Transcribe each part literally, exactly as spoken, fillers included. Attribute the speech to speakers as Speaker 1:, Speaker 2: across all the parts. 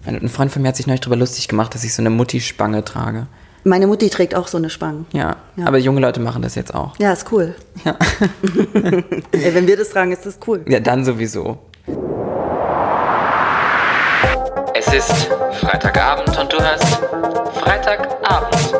Speaker 1: Ein Freund von mir hat sich neulich darüber lustig gemacht, dass ich so eine Mutti-Spange trage.
Speaker 2: Meine Mutti trägt auch so eine Spange.
Speaker 1: Ja, ja, aber junge Leute machen das jetzt auch.
Speaker 2: Ja, ist cool.
Speaker 1: Ja.
Speaker 2: Ey, wenn wir das tragen, ist das cool.
Speaker 1: Ja, dann sowieso.
Speaker 3: Es ist Freitagabend und du hörst Freitagabend.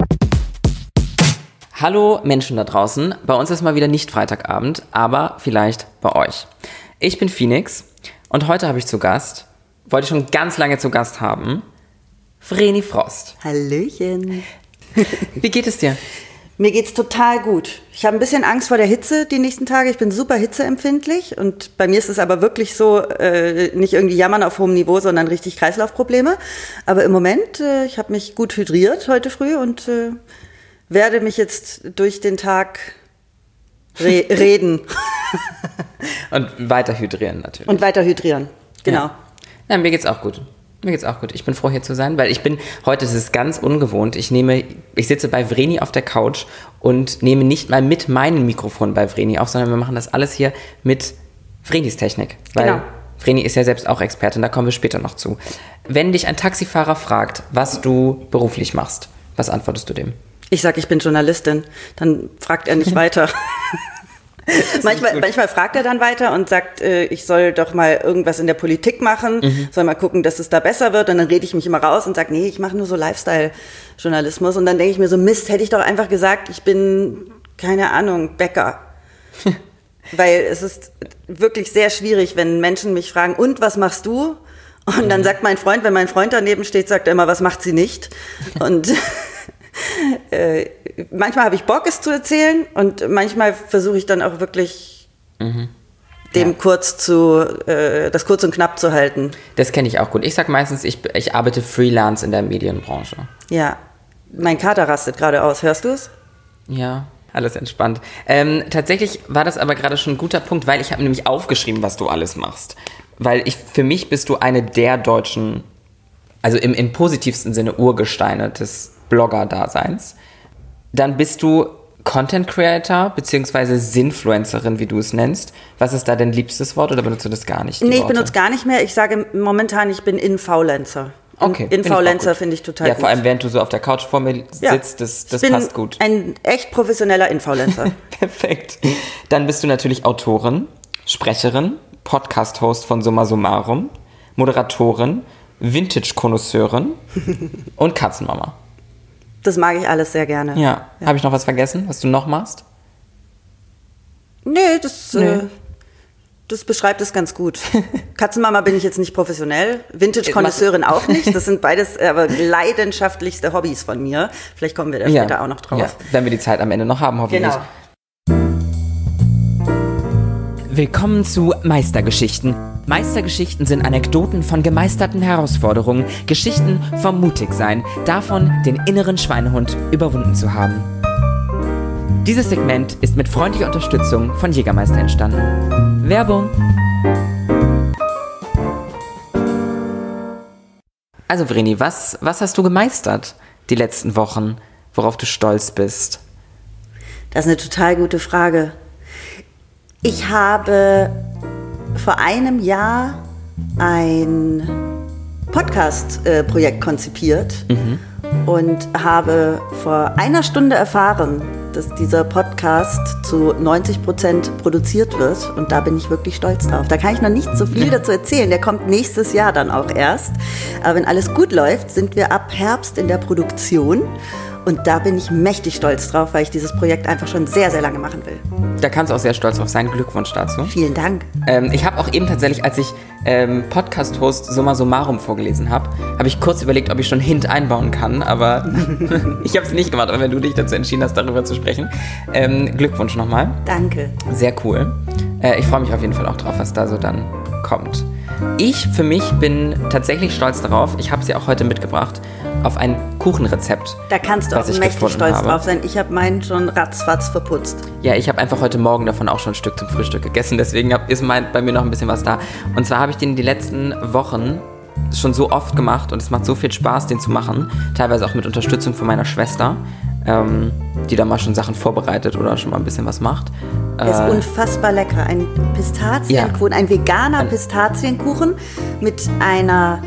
Speaker 1: Hallo Menschen da draußen, bei uns ist mal wieder nicht Freitagabend, aber vielleicht bei euch. Ich bin Phoenix und heute habe ich zu Gast, wollte ich schon ganz lange zu Gast haben, Vreni Frost.
Speaker 2: Hallöchen.
Speaker 1: Wie geht es dir?
Speaker 2: Mir geht's total gut. Ich habe ein bisschen Angst vor der Hitze die nächsten Tage. Ich bin super hitzeempfindlich und bei mir ist es aber wirklich so, äh, nicht irgendwie jammern auf hohem Niveau, sondern richtig Kreislaufprobleme. Aber im Moment, äh, ich habe mich gut hydriert heute früh und äh, werde mich jetzt durch den Tag re- reden.
Speaker 1: Und weiter hydrieren natürlich.
Speaker 2: Und weiter hydrieren, genau.
Speaker 1: Ja. Ja, mir geht's auch gut. Mir geht's auch gut. Ich bin froh, hier zu sein, weil ich bin, heute ist es ganz ungewohnt. Ich nehme, ich sitze bei Vreni auf der Couch und nehme nicht mal mit meinem Mikrofon bei Vreni auf, sondern wir machen das alles hier mit Vrenis Technik. Weil
Speaker 2: genau.
Speaker 1: Vreni ist ja selbst auch Expertin, da kommen wir später noch zu. Wenn dich ein Taxifahrer fragt, was du beruflich machst, was antwortest du dem?
Speaker 2: Ich sage, ich bin Journalistin. Dann fragt er nicht weiter. manchmal, manchmal fragt er dann weiter und sagt, äh, ich soll doch mal irgendwas in der Politik machen, mhm. soll mal gucken, dass es da besser wird. Und dann rede ich mich immer raus und sage, nee, ich mache nur so Lifestyle-Journalismus. Und dann denke ich mir so, Mist, hätte ich doch einfach gesagt, ich bin, keine Ahnung, Bäcker. Weil es ist wirklich sehr schwierig, wenn Menschen mich fragen, und was machst du? Und mhm. dann sagt mein Freund, wenn mein Freund daneben steht, sagt er immer, was macht sie nicht? Und Äh, manchmal habe ich Bock, es zu erzählen und manchmal versuche ich dann auch wirklich mhm. dem ja. kurz zu, äh, das kurz und knapp zu halten.
Speaker 1: Das kenne ich auch gut. Ich sage meistens, ich, ich arbeite Freelance in der Medienbranche.
Speaker 2: Ja, mein Kater rastet gerade aus. Hörst du es?
Speaker 1: Ja, alles entspannt. Ähm, tatsächlich war das aber gerade schon ein guter Punkt, weil ich habe nämlich aufgeschrieben, was du alles machst. Weil ich, für mich bist du eine der deutschen, also im, im positivsten Sinne Urgesteine des Blogger-Daseins. Dann bist du Content Creator bzw. Sinfluencerin, wie du es nennst. Was ist da dein liebstes Wort oder benutzt du das gar nicht?
Speaker 2: Nee, ich
Speaker 1: Worte? benutze
Speaker 2: gar nicht mehr. Ich sage momentan, ich bin Influencer.
Speaker 1: Okay.
Speaker 2: Influencer finde ich total
Speaker 1: ja,
Speaker 2: gut.
Speaker 1: Ja, vor allem während du so auf der Couch vor mir sitzt, ja. das, das passt gut.
Speaker 2: Ich bin ein echt professioneller Influencer.
Speaker 1: Perfekt. Dann bist du natürlich Autorin, Sprecherin, Podcast-Host von Summa Summarum, Moderatorin, Vintage-Konnoisseurin und Katzenmama.
Speaker 2: Das mag ich alles sehr gerne.
Speaker 1: Ja. ja. Habe ich noch was vergessen, was du noch machst?
Speaker 2: Nee, das, nee. Äh, das beschreibt es ganz gut. Katzenmama bin ich jetzt nicht professionell, Vintage-Konnoisseurin auch nicht. Das sind beides aber leidenschaftlichste Hobbys von mir. Vielleicht kommen wir da später
Speaker 1: ja.
Speaker 2: auch noch drauf.
Speaker 1: Ja. Wenn wir die Zeit am Ende noch haben, hoffentlich.
Speaker 2: Genau.
Speaker 1: Willkommen zu Meistergeschichten. Meistergeschichten sind Anekdoten von gemeisterten Herausforderungen, Geschichten vom Mutigsein, davon, den inneren Schweinehund überwunden zu haben. Dieses Segment ist mit freundlicher Unterstützung von Jägermeister entstanden. Werbung! Also Vreni, was, was hast du gemeistert die letzten Wochen, worauf du stolz bist?
Speaker 2: Das ist eine total gute Frage. Ich habe vor einem Jahr ein Podcast-Projekt konzipiert mhm. und habe vor einer Stunde erfahren, dass dieser Podcast zu neunzig Prozent produziert wird. Und da bin ich wirklich stolz drauf. Da kann ich noch nicht so viel dazu erzählen. Der kommt nächstes Jahr dann auch erst. Aber wenn alles gut läuft, sind wir ab Herbst in der Produktion. Und da bin ich mächtig stolz drauf, weil ich dieses Projekt einfach schon sehr, sehr lange machen will.
Speaker 1: Da kannst du auch sehr stolz drauf sein. Glückwunsch dazu.
Speaker 2: Vielen Dank.
Speaker 1: Ähm, ich habe auch eben tatsächlich, als ich ähm, Podcast-Host Summa Summarum vorgelesen habe, habe ich kurz überlegt, ob ich schon Hint einbauen kann, aber ich habe es nicht gemacht. Aber wenn du dich dazu entschieden hast, darüber zu sprechen, ähm, Glückwunsch nochmal.
Speaker 2: Danke.
Speaker 1: Sehr cool. Äh, ich freue mich auf jeden Fall auch drauf, was da so dann kommt. Ich für mich bin tatsächlich stolz darauf, ich habe sie auch heute mitgebracht, auf ein Kuchenrezept.
Speaker 2: Da kannst du auch mächtig stolz habe. drauf sein. Ich habe meinen schon ratzfatz verputzt.
Speaker 1: Ja, ich habe einfach heute Morgen davon auch schon ein Stück zum Frühstück gegessen, deswegen hab, ist mein, bei mir noch ein bisschen was da. Und zwar habe ich den die letzten Wochen schon so oft gemacht und es macht so viel Spaß, den zu machen, teilweise auch mit Unterstützung von meiner Schwester, ähm, die da mal schon Sachen vorbereitet oder schon mal ein bisschen was macht.
Speaker 2: Der ist äh, unfassbar lecker. Ein Pistazienkuchen, ja. ein veganer Pistazienkuchen mit einer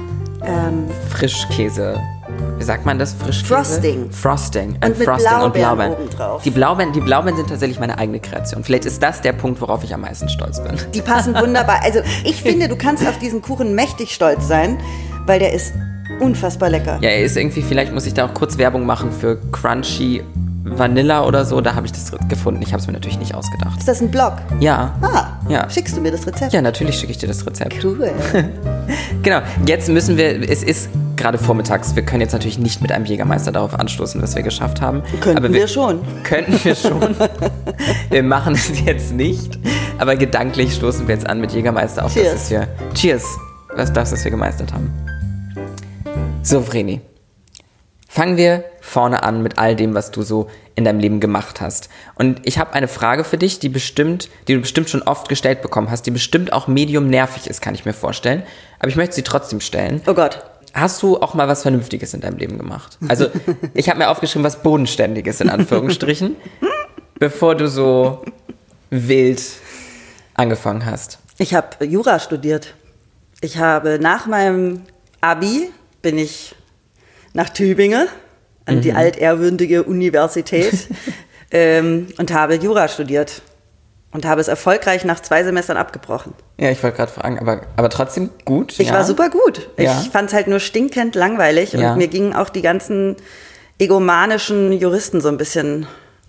Speaker 2: ähm,
Speaker 1: Frischkäse. Wie sagt man das? Frischkäse?
Speaker 2: Frosting.
Speaker 1: Frosting.
Speaker 2: Und mit
Speaker 1: Frosting und
Speaker 2: Blaubeeren
Speaker 1: Blaubeeren.
Speaker 2: obendrauf.
Speaker 1: Die Blaubeeren, die Blaubeeren sind tatsächlich meine eigene Kreation. Vielleicht ist das der Punkt, worauf ich am meisten stolz bin.
Speaker 2: Die passen wunderbar. Also ich finde, du kannst auf diesen Kuchen mächtig stolz sein, weil der ist unfassbar lecker.
Speaker 1: Ja, er ist irgendwie, vielleicht muss ich da auch kurz Werbung machen für Crunchy Vanilla oder so. Da habe ich das gefunden. Ich habe es mir natürlich nicht ausgedacht.
Speaker 2: Ist das ein Blog?
Speaker 1: Ja.
Speaker 2: Ah,
Speaker 1: Ja.
Speaker 2: schickst du mir das Rezept?
Speaker 1: Ja, natürlich schicke ich dir das Rezept.
Speaker 2: Cool.
Speaker 1: Genau, jetzt müssen wir, es ist gerade vormittags, wir können jetzt natürlich nicht mit einem Jägermeister darauf anstoßen, was wir geschafft haben.
Speaker 2: Könnten
Speaker 1: aber
Speaker 2: wir, wir schon.
Speaker 1: Könnten wir schon. Wir machen es jetzt nicht, aber gedanklich stoßen wir jetzt an mit Jägermeister auf
Speaker 2: Cheers.
Speaker 1: das, was wir, Cheers, was das, was wir gemeistert haben. So, Vreni, fangen wir vorne an mit all dem, was du so in deinem Leben gemacht hast. Und ich habe eine Frage für dich, die bestimmt, die du bestimmt schon oft gestellt bekommen hast, die bestimmt auch medium nervig ist, kann ich mir vorstellen. Aber ich möchte sie trotzdem stellen.
Speaker 2: Oh Gott.
Speaker 1: Hast du auch mal was Vernünftiges in deinem Leben gemacht? Also, ich habe mir aufgeschrieben, was Bodenständiges, in Anführungsstrichen, bevor du so wild angefangen hast.
Speaker 2: Ich habe Jura studiert. Ich habe nach meinem Abi bin ich nach Tübingen an die altehrwürdige Universität ähm, und habe Jura studiert und habe es erfolgreich nach zwei Semestern abgebrochen.
Speaker 1: Ja, ich wollte gerade fragen, aber, aber trotzdem gut?
Speaker 2: Ich
Speaker 1: ja?
Speaker 2: war super gut. Ich
Speaker 1: Ja.
Speaker 2: fand es halt nur stinkend langweilig und
Speaker 1: Ja.
Speaker 2: mir gingen auch die ganzen egomanischen Juristen so ein bisschen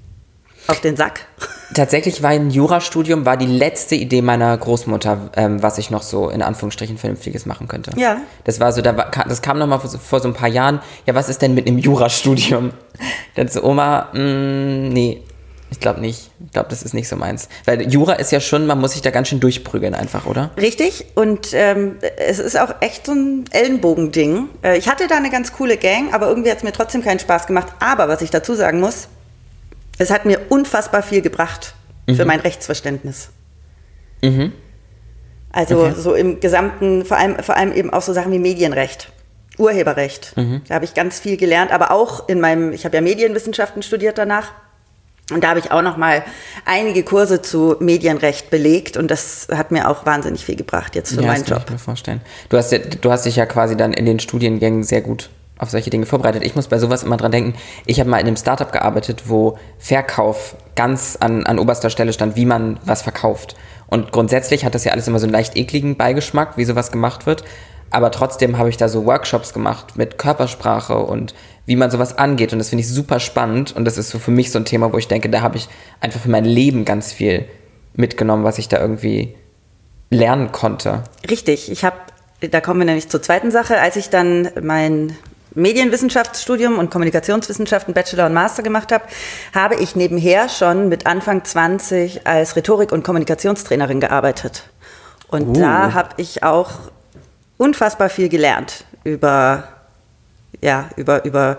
Speaker 2: auf den Sack.
Speaker 1: Tatsächlich war ein Jurastudium war die letzte Idee meiner Großmutter, ähm, was ich noch so in Anführungsstrichen Vernünftiges machen könnte.
Speaker 2: Ja.
Speaker 1: Das war so, da war, das kam noch mal vor, so- vor so ein paar Jahren. Ja, was ist denn mit einem Jurastudium? Dann so, Oma, mh, nee, ich glaube nicht. Ich glaube, das ist nicht so meins. Weil Jura ist ja schon, man muss sich da ganz schön durchprügeln einfach, oder?
Speaker 2: Richtig, und ähm, es ist auch echt so ein Ellenbogending. Äh, ich hatte da eine ganz coole Gang, aber irgendwie hat es mir trotzdem keinen Spaß gemacht. Aber was ich dazu sagen muss, es hat mir unfassbar viel gebracht für mein Rechtsverständnis.
Speaker 1: Mhm.
Speaker 2: Also
Speaker 1: Okay.
Speaker 2: so im gesamten, vor allem, vor allem eben auch so Sachen wie Medienrecht, Urheberrecht. Da habe ich ganz viel gelernt, aber auch in meinem, ich habe ja Medienwissenschaften studiert danach. Und da habe ich auch noch mal einige Kurse zu Medienrecht belegt und das hat mir auch wahnsinnig viel gebracht jetzt für
Speaker 1: Ja,
Speaker 2: meinen
Speaker 1: das kann
Speaker 2: Job.
Speaker 1: ich mir vorstellen. Du hast, ja, du hast dich ja quasi dann in den Studiengängen sehr gut auf solche Dinge vorbereitet. Ich muss bei sowas immer dran denken, ich habe mal in einem Startup gearbeitet, wo Verkauf ganz an, an oberster Stelle stand, wie man was verkauft. Und grundsätzlich hat das ja alles immer so einen leicht ekligen Beigeschmack, wie sowas gemacht wird. Aber trotzdem habe ich da so Workshops gemacht mit Körpersprache und wie man sowas angeht. Und das finde ich super spannend. Und das ist so für mich so ein Thema, wo ich denke, da habe ich einfach für mein Leben ganz viel mitgenommen, was ich da irgendwie lernen konnte.
Speaker 2: Richtig, ich habe, da kommen wir nämlich zur zweiten Sache, als ich dann mein Medienwissenschaftsstudium und Kommunikationswissenschaften Bachelor und Master gemacht habe, habe ich nebenher schon mit Anfang zwanzig als Rhetorik- und Kommunikationstrainerin gearbeitet. Und
Speaker 1: Uh.
Speaker 2: da habe ich auch unfassbar viel gelernt über, ja, über, über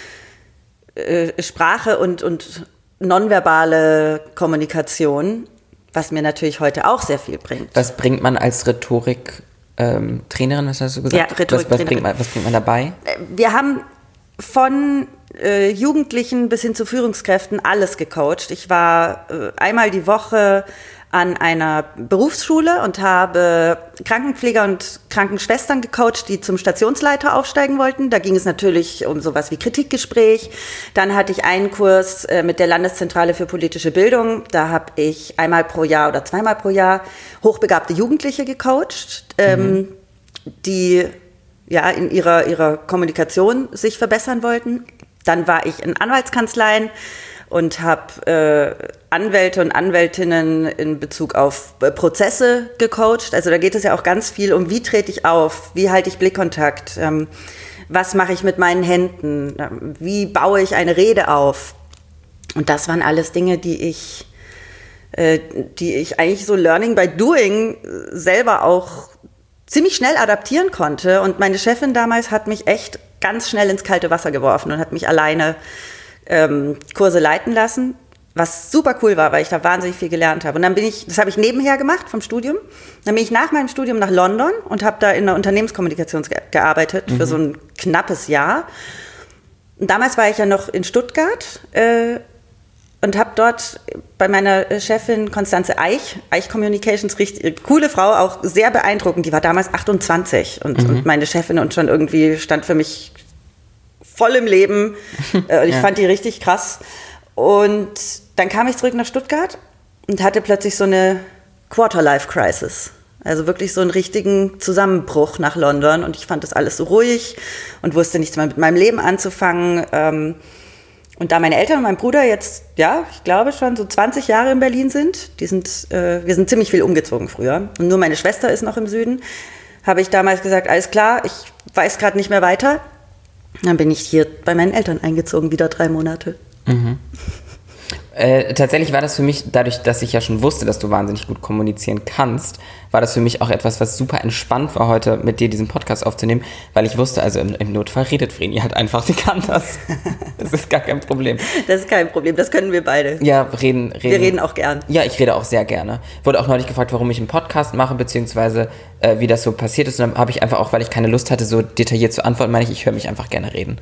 Speaker 2: äh, Sprache und, und nonverbale Kommunikation, was mir natürlich heute auch sehr viel bringt.
Speaker 1: Was bringt man als Rhetorik ähm, Trainerin, was hast du gesagt?
Speaker 2: Ja, Rhetorik-
Speaker 1: was, was,
Speaker 2: Trainerin.
Speaker 1: bringt man, was bringt man dabei?
Speaker 2: Wir haben von äh, Jugendlichen bis hin zu Führungskräften alles gecoacht. Ich war äh, einmal die Woche an einer Berufsschule und habe Krankenpfleger und Krankenschwestern gecoacht, die zum Stationsleiter aufsteigen wollten. Da ging es natürlich um sowas wie Kritikgespräch. Dann hatte ich einen Kurs äh, mit der Landeszentrale für politische Bildung. Da habe ich einmal pro Jahr oder zweimal pro Jahr hochbegabte Jugendliche gecoacht, ähm, die ja, in ihrer, ihrer Kommunikation sich verbessern wollten. Dann war ich in Anwaltskanzleien und habe äh, Anwälte und Anwältinnen in Bezug auf äh, Prozesse gecoacht. Also da geht es ja auch ganz viel um, wie trete ich auf, wie halte ich Blickkontakt, ähm, was mache ich mit meinen Händen, ähm, wie baue ich eine Rede auf. Und das waren alles Dinge, die ich, äh, die ich eigentlich so Learning by Doing selber auch ziemlich schnell adaptieren konnte. Und meine Chefin damals hat mich echt ganz schnell ins kalte Wasser geworfen und hat mich alleine ähm, Kurse leiten lassen, was super cool war, weil ich da wahnsinnig viel gelernt habe. Und dann bin ich, das habe ich nebenher gemacht vom Studium. Dann bin ich nach meinem Studium nach London und habe da in der Unternehmenskommunikation ge- gearbeitet für so ein knappes Jahr. Und damals war ich ja noch in Stuttgart äh, und habe dort bei meiner Chefin Konstanze Eich, Eich Communications, richtig coole Frau, auch sehr beeindruckend. Die war damals achtundzwanzig und, mhm. und meine Chefin und schon irgendwie stand für mich voll im Leben. Und ich ja. fand die richtig krass. Und dann kam ich zurück nach Stuttgart und hatte plötzlich so eine Quarter-Life-Crisis. Also wirklich so einen richtigen Zusammenbruch nach London. Und ich fand das alles so ruhig und wusste nichts mehr mit meinem Leben anzufangen. Und da meine Eltern und mein Bruder jetzt, ja, ich glaube schon so zwanzig Jahre in Berlin sind, die sind, äh, wir sind ziemlich viel umgezogen früher. Und nur meine Schwester ist noch im Süden. Habe ich damals gesagt, alles klar, ich weiß gerade nicht mehr weiter. Dann bin ich hier bei meinen Eltern eingezogen, wieder drei Monate.
Speaker 1: Mhm. Äh, tatsächlich war das für mich, dadurch, dass ich ja schon wusste, dass du wahnsinnig gut kommunizieren kannst, war das für mich auch etwas, was super entspannt war, heute mit dir diesen Podcast aufzunehmen, weil ich wusste, also im, im Notfall redet Vreni halt einfach, sie kann das. Das ist gar kein Problem.
Speaker 2: Das ist kein Problem, das können wir beide.
Speaker 1: Ja, reden, reden.
Speaker 2: Wir reden auch gern.
Speaker 1: Ja, ich rede auch sehr gerne. Wurde auch neulich gefragt, warum ich einen Podcast mache, beziehungsweise äh, wie das so passiert ist. Und dann habe ich einfach auch, weil ich keine Lust hatte, so detailliert zu antworten, meine ich, ich höre mich einfach gerne reden.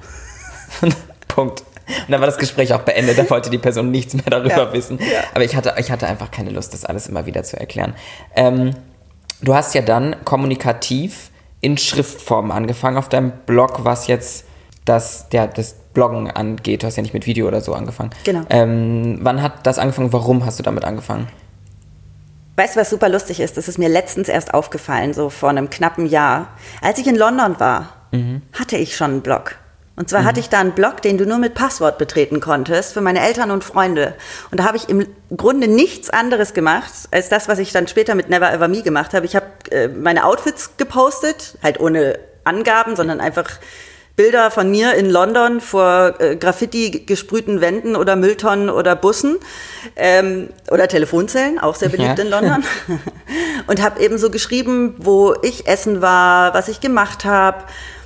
Speaker 1: Punkt. Und dann war das Gespräch auch beendet, da wollte die Person nichts mehr darüber ja, wissen. Ja. Aber ich hatte, ich hatte einfach keine Lust, das alles immer wieder zu erklären. Ähm, du hast ja dann kommunikativ in Schriftform angefangen auf deinem Blog, was jetzt das, der, das Bloggen angeht. Du hast ja nicht mit Video oder so angefangen.
Speaker 2: Genau.
Speaker 1: Ähm, wann hat das angefangen? Warum hast du damit angefangen?
Speaker 2: Weißt du, was super lustig ist? Das ist mir letztens erst aufgefallen, so vor einem knappen Jahr. Als ich in London war, mhm. hatte ich schon einen Blog. Und zwar mhm. hatte ich da einen Blog, den du nur mit Passwort betreten konntest, für meine Eltern und Freunde. Und da habe ich im Grunde nichts anderes gemacht, als das, was ich dann später mit Never Ever Me gemacht habe. Ich habe äh, meine Outfits gepostet, halt ohne Angaben, sondern einfach Bilder von mir in London vor äh, Graffiti gesprühten Wänden oder Mülltonnen oder Bussen ähm, oder Telefonzellen, auch sehr beliebt ja. in London. Und habe eben so geschrieben, wo ich essen war, was ich gemacht habe.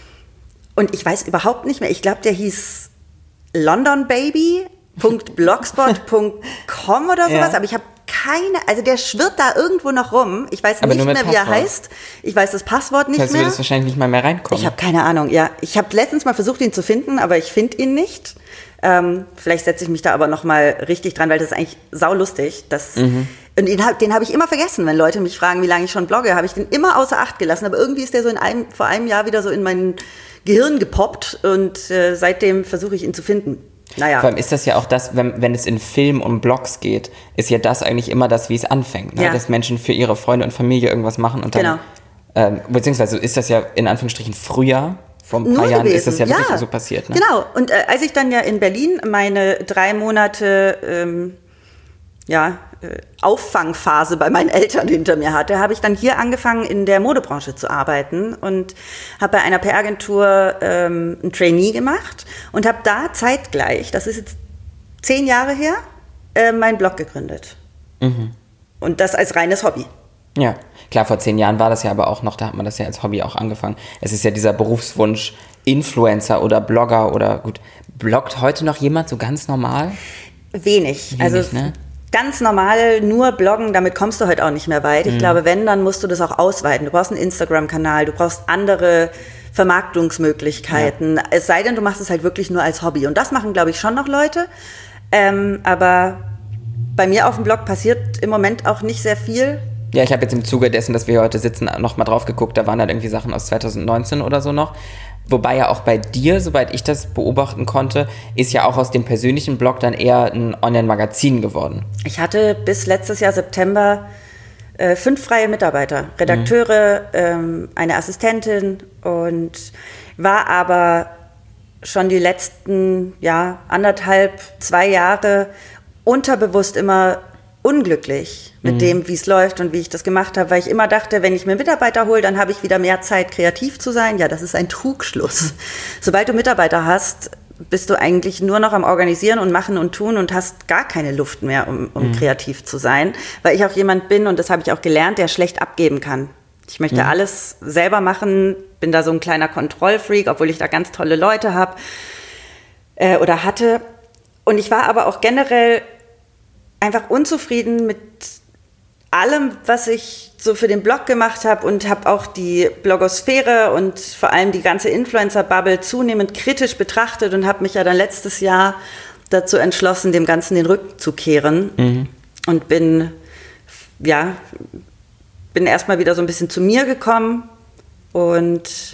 Speaker 2: Und ich weiß überhaupt nicht mehr, ich glaube, der hieß londonbaby punkt blogspot punkt com oder sowas, ja. aber ich habe keine, also der schwirrt da irgendwo noch rum. Ich weiß aber nicht mehr, Passwort. Wie er heißt. Ich weiß das Passwort nicht
Speaker 1: das heißt,
Speaker 2: mehr.
Speaker 1: Du würdest wahrscheinlich nicht mal mehr reinkommen.
Speaker 2: Ich habe keine Ahnung, ja. Ich habe letztens mal versucht, ihn zu finden, aber ich finde ihn nicht. Ähm, vielleicht setze ich mich da aber noch mal richtig dran, weil das ist eigentlich saulustig. Das, mhm. Und den, den habe ich immer vergessen, wenn Leute mich fragen, wie lange ich schon blogge, habe ich den immer außer Acht gelassen. Aber irgendwie ist der so in einem, vor einem Jahr wieder so in mein Gehirn gepoppt und äh, seitdem versuche ich ihn zu finden. Naja.
Speaker 1: Vor allem ist das ja auch das, wenn, wenn es in Film und Blogs geht, ist ja das eigentlich immer das, wie es anfängt. Ne?
Speaker 2: Ja.
Speaker 1: Dass Menschen für ihre Freunde und Familie irgendwas machen und dann,
Speaker 2: genau.
Speaker 1: ähm, beziehungsweise ist das ja in Anführungsstrichen früher, vor ein paar
Speaker 2: Nur
Speaker 1: Jahren
Speaker 2: gewesen.
Speaker 1: ist das ja,
Speaker 2: ja
Speaker 1: wirklich so passiert. Ne?
Speaker 2: Genau, und äh, als ich dann ja in Berlin meine drei Monate ähm, ja, äh, Auffangphase bei meinen Eltern hinter mir hatte, habe ich dann hier angefangen, in der Modebranche zu arbeiten und habe bei einer P R-Agentur ähm, ein Trainee gemacht und habe da zeitgleich, das ist jetzt zehn Jahre her, äh, meinen Blog gegründet. Mhm. Und das als reines Hobby.
Speaker 1: Ja, klar, vor zehn Jahren war das ja aber auch noch, da hat man das ja als Hobby auch angefangen. Es ist ja dieser Berufswunsch, Influencer oder Blogger oder gut, bloggt heute noch jemand so ganz normal?
Speaker 2: Wenig.
Speaker 1: Wenig
Speaker 2: also
Speaker 1: ne?
Speaker 2: Ganz normal nur bloggen, damit kommst du heute auch nicht mehr weit. Ich mhm. glaube, wenn, dann musst du das auch ausweiten. Du brauchst einen Instagram-Kanal, du brauchst andere Vermarktungsmöglichkeiten. Ja. Es sei denn, du machst es halt wirklich nur als Hobby. Und das machen, glaube ich, schon noch Leute. Ähm, aber bei mir auf dem Blog passiert im Moment auch nicht sehr viel.
Speaker 1: Ja, ich habe jetzt im Zuge dessen, dass wir hier heute sitzen, noch mal drauf geguckt. Da waren halt irgendwie Sachen aus zwanzig neunzehn oder so noch. Wobei ja auch bei dir, soweit ich das beobachten konnte, ist ja auch aus dem persönlichen Blog dann eher ein Online-Magazin geworden.
Speaker 2: Ich hatte bis letztes Jahr September äh, fünf freie Mitarbeiter, Redakteure, mhm. ähm, eine Assistentin und war aber schon die letzten ja, anderthalb, zwei Jahre unterbewusst immer unglücklich mit mhm. dem, wie es läuft und wie ich das gemacht habe, weil ich immer dachte, wenn ich mir Mitarbeiter hole, dann habe ich wieder mehr Zeit, kreativ zu sein. Ja, das ist ein Trugschluss. Sobald du Mitarbeiter hast, bist du eigentlich nur noch am Organisieren und Machen und Tun und hast gar keine Luft mehr, um, um mhm. kreativ zu sein, weil ich auch jemand bin, und das habe ich auch gelernt, der schlecht abgeben kann. Ich möchte mhm. alles selber machen, bin da so ein kleiner Kontrollfreak, obwohl ich da ganz tolle Leute habe äh, oder hatte. Und ich war aber auch generell einfach unzufrieden mit allem, was ich so für den Blog gemacht habe und habe auch die Blogosphäre und vor allem die ganze Influencer-Bubble zunehmend kritisch betrachtet und habe mich ja dann letztes Jahr dazu entschlossen, dem Ganzen den Rücken zu kehren mhm. und bin, ja, bin erstmal wieder so ein bisschen zu mir gekommen und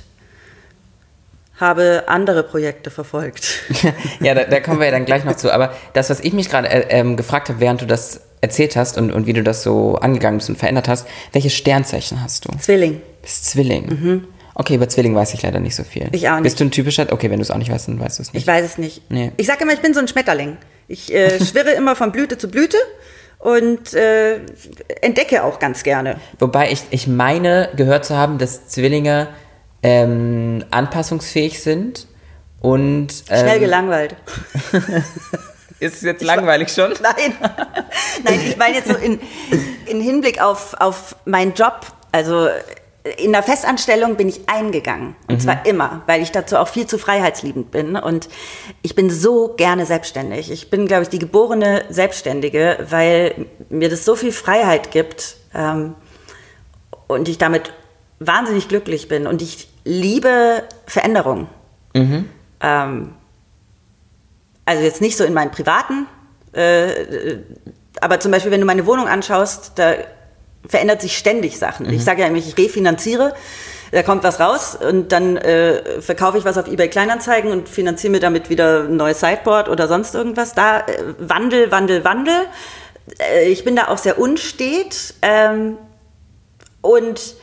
Speaker 2: habe andere Projekte verfolgt.
Speaker 1: Ja, da, da kommen wir ja dann gleich noch zu. Aber das, was ich mich gerade äh, ähm, gefragt habe, während du das erzählt hast und, und wie du das so angegangen bist und verändert hast, welche Sternzeichen hast du?
Speaker 2: Zwilling.
Speaker 1: Bist Zwilling? Mhm. Okay, über Zwilling weiß ich leider nicht so viel.
Speaker 2: Ich auch nicht.
Speaker 1: Bist du ein typischer? Okay, wenn du es auch nicht weißt, dann weißt du es nicht.
Speaker 2: Ich weiß es nicht.
Speaker 1: Nee.
Speaker 2: Ich sage immer, ich bin so ein Schmetterling. Ich äh, schwirre immer von Blüte zu Blüte und äh, entdecke auch ganz gerne.
Speaker 1: Wobei ich, ich meine, gehört zu haben, dass Zwillinge ähm, anpassungsfähig sind und... Ähm,
Speaker 2: Schnell gelangweilt.
Speaker 1: Ist es jetzt ich langweilig schon?
Speaker 2: Nein. Nein, ich meine jetzt so in, in Hinblick auf, auf meinen Job, also... In der Festanstellung bin ich eingegangen. Und mhm. zwar immer, weil ich dazu auch viel zu freiheitsliebend bin. Und ich bin so gerne selbstständig. Ich bin, glaube ich, die geborene Selbstständige, weil mir das so viel Freiheit gibt ähm, und ich damit wahnsinnig glücklich bin. Und ich liebe Veränderung. Mhm. Ähm, also jetzt nicht so in meinem Privaten, äh, aber zum Beispiel, wenn du meine Wohnung anschaust, da verändert sich ständig Sachen. Mhm. Ich sage ja nämlich, ich refinanziere, da kommt was raus und dann äh, verkaufe ich was auf eBay Kleinanzeigen und finanziere mir damit wieder ein neues Sideboard oder sonst irgendwas. Da äh, Wandel, Wandel, Wandel. Äh, ich bin da auch sehr unstet. Ähm, und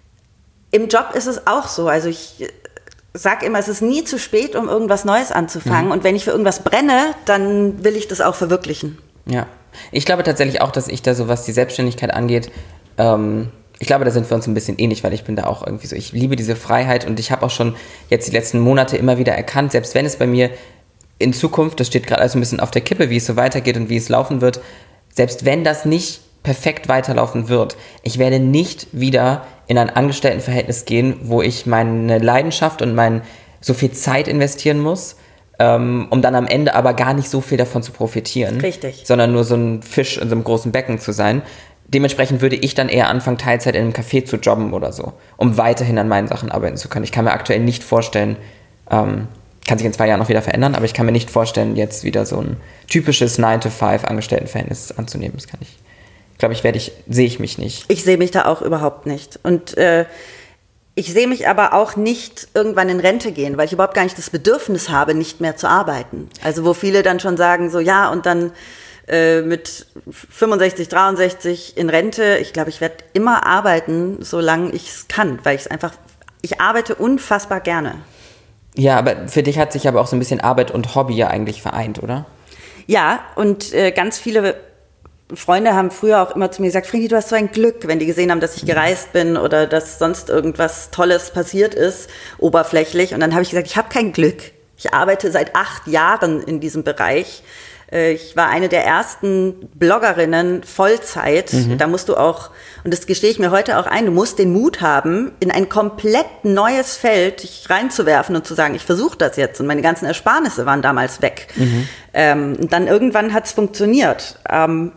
Speaker 2: im Job ist es auch so. Also ich sage immer, es ist nie zu spät, um irgendwas Neues anzufangen. Mhm. Und wenn ich für irgendwas brenne, dann will ich das auch verwirklichen.
Speaker 1: Ja. Ich glaube tatsächlich auch, dass ich da so, was die Selbstständigkeit angeht, ähm, ich glaube, da sind wir uns ein bisschen ähnlich, weil ich bin da auch irgendwie so, ich liebe diese Freiheit und ich habe auch schon jetzt die letzten Monate immer wieder erkannt, selbst wenn es bei mir in Zukunft, das steht gerade also ein bisschen auf der Kippe, wie es so weitergeht und wie es laufen wird, selbst wenn das nicht perfekt weiterlaufen wird, ich werde nicht wieder in ein Angestelltenverhältnis gehen, wo ich meine Leidenschaft und mein so viel Zeit investieren muss, um dann am Ende aber gar nicht so viel davon zu profitieren.
Speaker 2: Richtig.
Speaker 1: Sondern nur so ein Fisch in so einem großen Becken zu sein. Dementsprechend würde ich dann eher anfangen, Teilzeit in einem Café zu jobben oder so, um weiterhin an meinen Sachen arbeiten zu können. Ich kann mir aktuell nicht vorstellen, ähm, kann sich in zwei Jahren noch wieder verändern, aber ich kann mir nicht vorstellen, jetzt wieder so ein typisches nine to five Angestelltenverhältnis anzunehmen. Das kann ich, glaube ich, werde ich, sehe ich mich nicht.
Speaker 2: Ich sehe mich da auch überhaupt nicht. Und äh, ich sehe mich aber auch nicht irgendwann in Rente gehen, weil ich überhaupt gar nicht das Bedürfnis habe, nicht mehr zu arbeiten. Also wo viele dann schon sagen, so ja, und dann äh, mit fünfundsechzig, dreiundsechzig in Rente. Ich glaube, ich werde immer arbeiten, solange ich es kann, weil ich es einfach, ich arbeite unfassbar gerne.
Speaker 1: Ja, aber für dich hat sich aber auch so ein bisschen Arbeit und Hobby ja eigentlich vereint, oder?
Speaker 2: Ja, und äh, ganz viele Freunde haben früher auch immer zu mir gesagt, Fredi, du hast so ein Glück, wenn die gesehen haben, dass ich gereist bin oder dass sonst irgendwas Tolles passiert ist, oberflächlich. Und dann habe ich gesagt, ich habe kein Glück. Ich arbeite seit acht Jahren in diesem Bereich. Ich war eine der ersten Bloggerinnen Vollzeit. Mhm. Da musst du auch, und das gestehe ich mir heute auch ein, du musst den Mut haben, in ein komplett neues Feld dich reinzuwerfen und zu sagen, ich versuche das jetzt. Und meine ganzen Ersparnisse waren damals weg. Mhm. Ähm, und dann irgendwann hat es funktioniert. Ähm,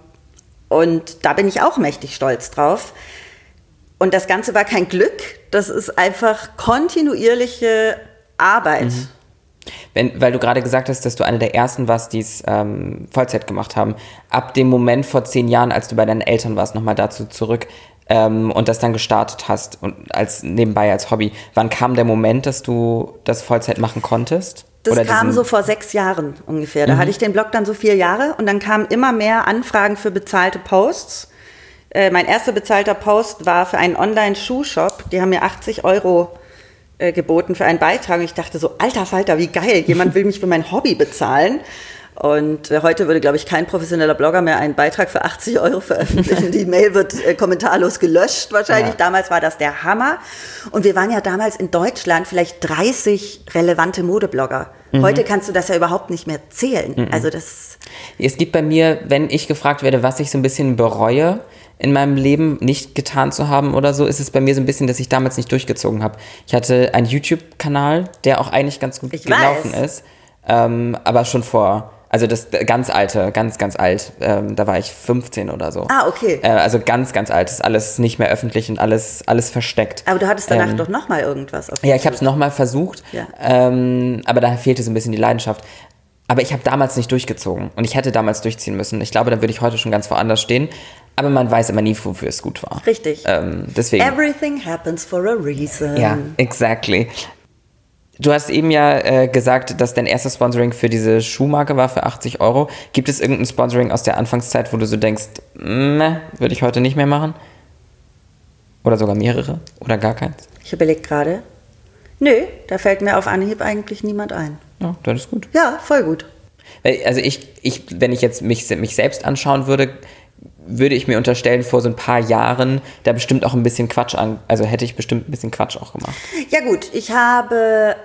Speaker 2: Und da bin ich auch mächtig stolz drauf. Und das Ganze war kein Glück, das ist einfach kontinuierliche Arbeit.
Speaker 1: Mhm. Wenn, weil du gerade gesagt hast, dass du eine der Ersten warst, die es ähm, Vollzeit gemacht haben. Ab dem Moment vor zehn Jahren, als du bei deinen Eltern warst, nochmal dazu zurück ähm, und das dann gestartet hast und als nebenbei als Hobby. Wann kam der Moment, dass du das Vollzeit machen konntest?
Speaker 2: Das
Speaker 1: Oder
Speaker 2: kam
Speaker 1: diesen
Speaker 2: so vor sechs Jahren ungefähr. Da
Speaker 1: mhm.
Speaker 2: hatte ich den Blog dann so vier Jahre und dann kamen immer mehr Anfragen für bezahlte Posts. Äh, mein erster bezahlter Post war für einen Online-Schuhshop. Die haben mir achtzig Euro äh, geboten für einen Beitrag. Und ich dachte so, alter Falter, wie geil. Jemand will mich für mein Hobby bezahlen. Und äh, heute würde, glaube ich, kein professioneller Blogger mehr einen Beitrag für achtzig Euro veröffentlichen. Die Mail wird äh, kommentarlos gelöscht wahrscheinlich. Ja. Damals war das der Hammer. Und wir waren ja damals in Deutschland vielleicht dreißig relevante Modeblogger. Mhm. Heute kannst du das ja überhaupt nicht mehr zählen. Mhm. Also das.
Speaker 1: Es gibt bei mir, wenn ich gefragt werde, was ich so ein bisschen bereue in meinem Leben nicht getan zu haben oder so, ist es bei mir so ein bisschen, dass ich damals nicht durchgezogen habe. Ich hatte einen YouTube-Kanal, der auch eigentlich ganz gut
Speaker 2: ich
Speaker 1: gelaufen
Speaker 2: weiß.
Speaker 1: ist. Ähm, aber schon vor... Also das ganz alte, ganz, ganz alt. Ähm, da war ich fünfzehn oder so.
Speaker 2: Ah, okay.
Speaker 1: Äh, also ganz, ganz alt. Ist alles nicht mehr öffentlich und alles, alles versteckt.
Speaker 2: Aber du hattest danach
Speaker 1: ähm,
Speaker 2: doch nochmal irgendwas auf
Speaker 1: Ja, ich habe es nochmal versucht.
Speaker 2: Ja.
Speaker 1: Ähm, aber da fehlte so ein bisschen die Leidenschaft. Aber ich habe damals nicht durchgezogen und ich hätte damals durchziehen müssen. Ich glaube, dann würde ich heute schon ganz woanders stehen. Aber man weiß immer nie, wofür es gut war.
Speaker 2: Richtig.
Speaker 1: Ähm, deswegen.
Speaker 2: Everything happens for a reason.
Speaker 1: Ja, exactly. Du hast eben ja äh, gesagt, dass dein erstes Sponsoring für diese Schuhmarke war für achtzig Euro. Gibt es irgendein Sponsoring aus der Anfangszeit, wo du so denkst, meh, würde ich heute nicht mehr machen? Oder sogar mehrere? Oder gar keins?
Speaker 2: Ich überlege gerade. Nö, da fällt mir auf Anhieb eigentlich niemand ein.
Speaker 1: Ja, dann ist gut.
Speaker 2: Ja, voll gut.
Speaker 1: Also ich, ich, wenn ich jetzt mich, mich selbst anschauen würde, würde ich mir unterstellen, vor so ein paar Jahren da bestimmt auch ein bisschen Quatsch an, also hätte ich bestimmt ein bisschen Quatsch auch gemacht.
Speaker 2: Ja gut, ich habe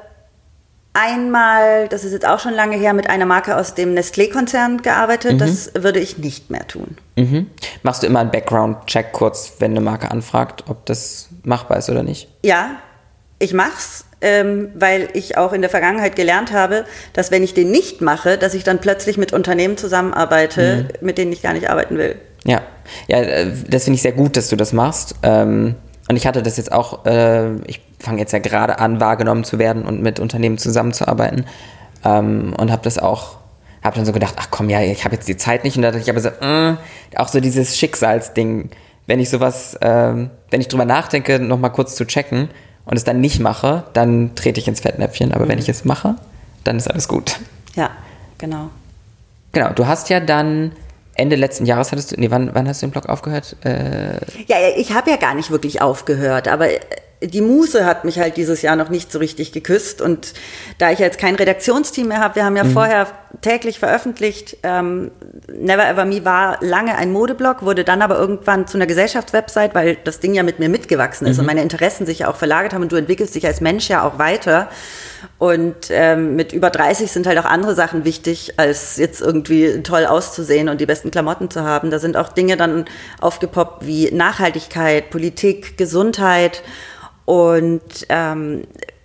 Speaker 2: einmal, das ist jetzt auch schon lange her, mit einer Marke aus dem Nestlé-Konzern gearbeitet. Mhm. Das würde ich nicht mehr tun.
Speaker 1: Mhm. Machst du immer einen Background-Check kurz, wenn eine Marke anfragt, ob das machbar ist oder nicht?
Speaker 2: Ja, ich mach's. Ähm, weil ich auch in der Vergangenheit gelernt habe, dass wenn ich den nicht mache, dass ich dann plötzlich mit Unternehmen zusammenarbeite, mhm. mit denen ich gar nicht arbeiten will.
Speaker 1: Ja, ja, das finde ich sehr gut, dass du das machst. Und ich hatte das jetzt auch, ich fange jetzt ja gerade an, wahrgenommen zu werden und mit Unternehmen zusammenzuarbeiten. Und habe das auch, habe dann so gedacht, ach komm, ja, ich habe jetzt die Zeit nicht. Und da dachte ich aber so, äh, auch so dieses Schicksalsding, wenn ich sowas, wenn ich drüber nachdenke, nochmal kurz zu checken, und es dann nicht mache, dann trete ich ins Fettnäpfchen. Aber mhm. wenn ich es mache, dann ist alles gut.
Speaker 2: Ja, genau.
Speaker 1: Genau, du hast ja dann Ende letzten Jahres hattest du, nee, wann, wann hast du den Blog aufgehört? Äh
Speaker 2: ja, ich habe ja gar nicht wirklich aufgehört, aber die Muse hat mich halt dieses Jahr noch nicht so richtig geküsst. Und da ich jetzt kein Redaktionsteam mehr habe, wir haben ja mhm. vorher täglich veröffentlicht, ähm, Never Ever Me war lange ein Modeblog, wurde dann aber irgendwann zu einer Gesellschaftswebsite, weil das Ding ja mit mir mitgewachsen ist mhm. und meine Interessen sich ja auch verlagert haben und du entwickelst dich als Mensch ja auch weiter. Und ähm, mit über dreißig sind halt auch andere Sachen wichtig, als jetzt irgendwie toll auszusehen und die besten Klamotten zu haben. Da sind auch Dinge dann aufgepoppt wie Nachhaltigkeit, Politik, Gesundheit. Und ähm,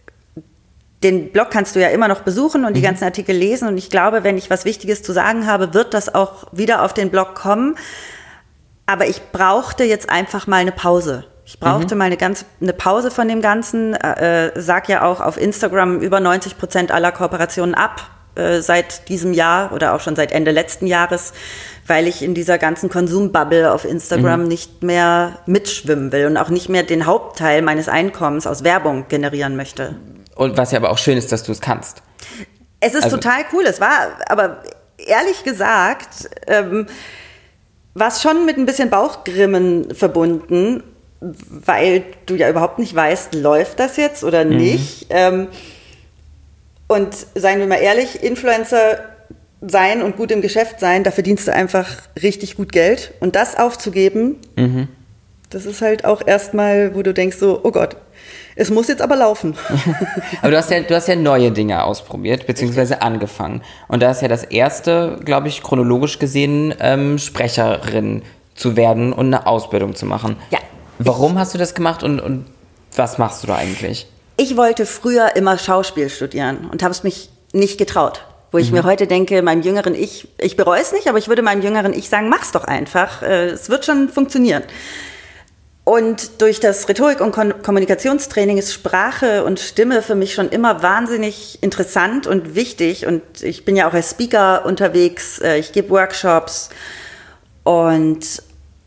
Speaker 2: den Blog kannst du ja immer noch besuchen und die mhm. ganzen Artikel lesen. Und ich glaube, wenn ich was Wichtiges zu sagen habe, wird das auch wieder auf den Blog kommen. Aber ich brauchte jetzt einfach mal eine Pause. Ich brauchte mhm. mal eine, ganz, eine Pause von dem Ganzen. Äh, sag ja auch auf Instagram über neunzig Prozent aller Kooperationen ab äh, seit diesem Jahr oder auch schon seit Ende letzten Jahres, weil ich in dieser ganzen Konsumbubble auf Instagram mhm. nicht mehr mitschwimmen will und auch nicht mehr den Hauptteil meines Einkommens aus Werbung generieren möchte.
Speaker 1: Und was ja aber auch schön ist, dass du es kannst.
Speaker 2: Es ist also total cool. Es war, aber ehrlich gesagt, ähm, war es schon mit ein bisschen Bauchgrimmen verbunden, weil du ja überhaupt nicht weißt, läuft das jetzt oder nicht. Mhm. Ähm, und seien wir mal ehrlich, Influencer sein und gut im Geschäft sein, da verdienst du einfach richtig gut Geld. Und das aufzugeben, mhm. das ist halt auch erstmal, wo du denkst so, oh Gott, es muss jetzt aber laufen.
Speaker 1: Aber du hast ja, du hast ja neue Dinge ausprobiert, beziehungsweise angefangen. Und da ist ja das erste, glaube ich, chronologisch gesehen, ähm, Sprecherin zu werden und eine Ausbildung zu machen.
Speaker 2: Ja.
Speaker 1: Warum hast du das gemacht und, und was machst du da eigentlich?
Speaker 2: Ich wollte früher immer Schauspiel studieren und habe es mich nicht getraut. Wo ich mhm. mir heute denke, meinem jüngeren Ich, ich bereue es nicht, aber ich würde meinem jüngeren Ich sagen, mach's doch einfach, es wird schon funktionieren. Und durch das Rhetorik- und Kon- Kommunikationstraining ist Sprache und Stimme für mich schon immer wahnsinnig interessant und wichtig. Und ich bin ja auch als Speaker unterwegs, ich gebe Workshops. Und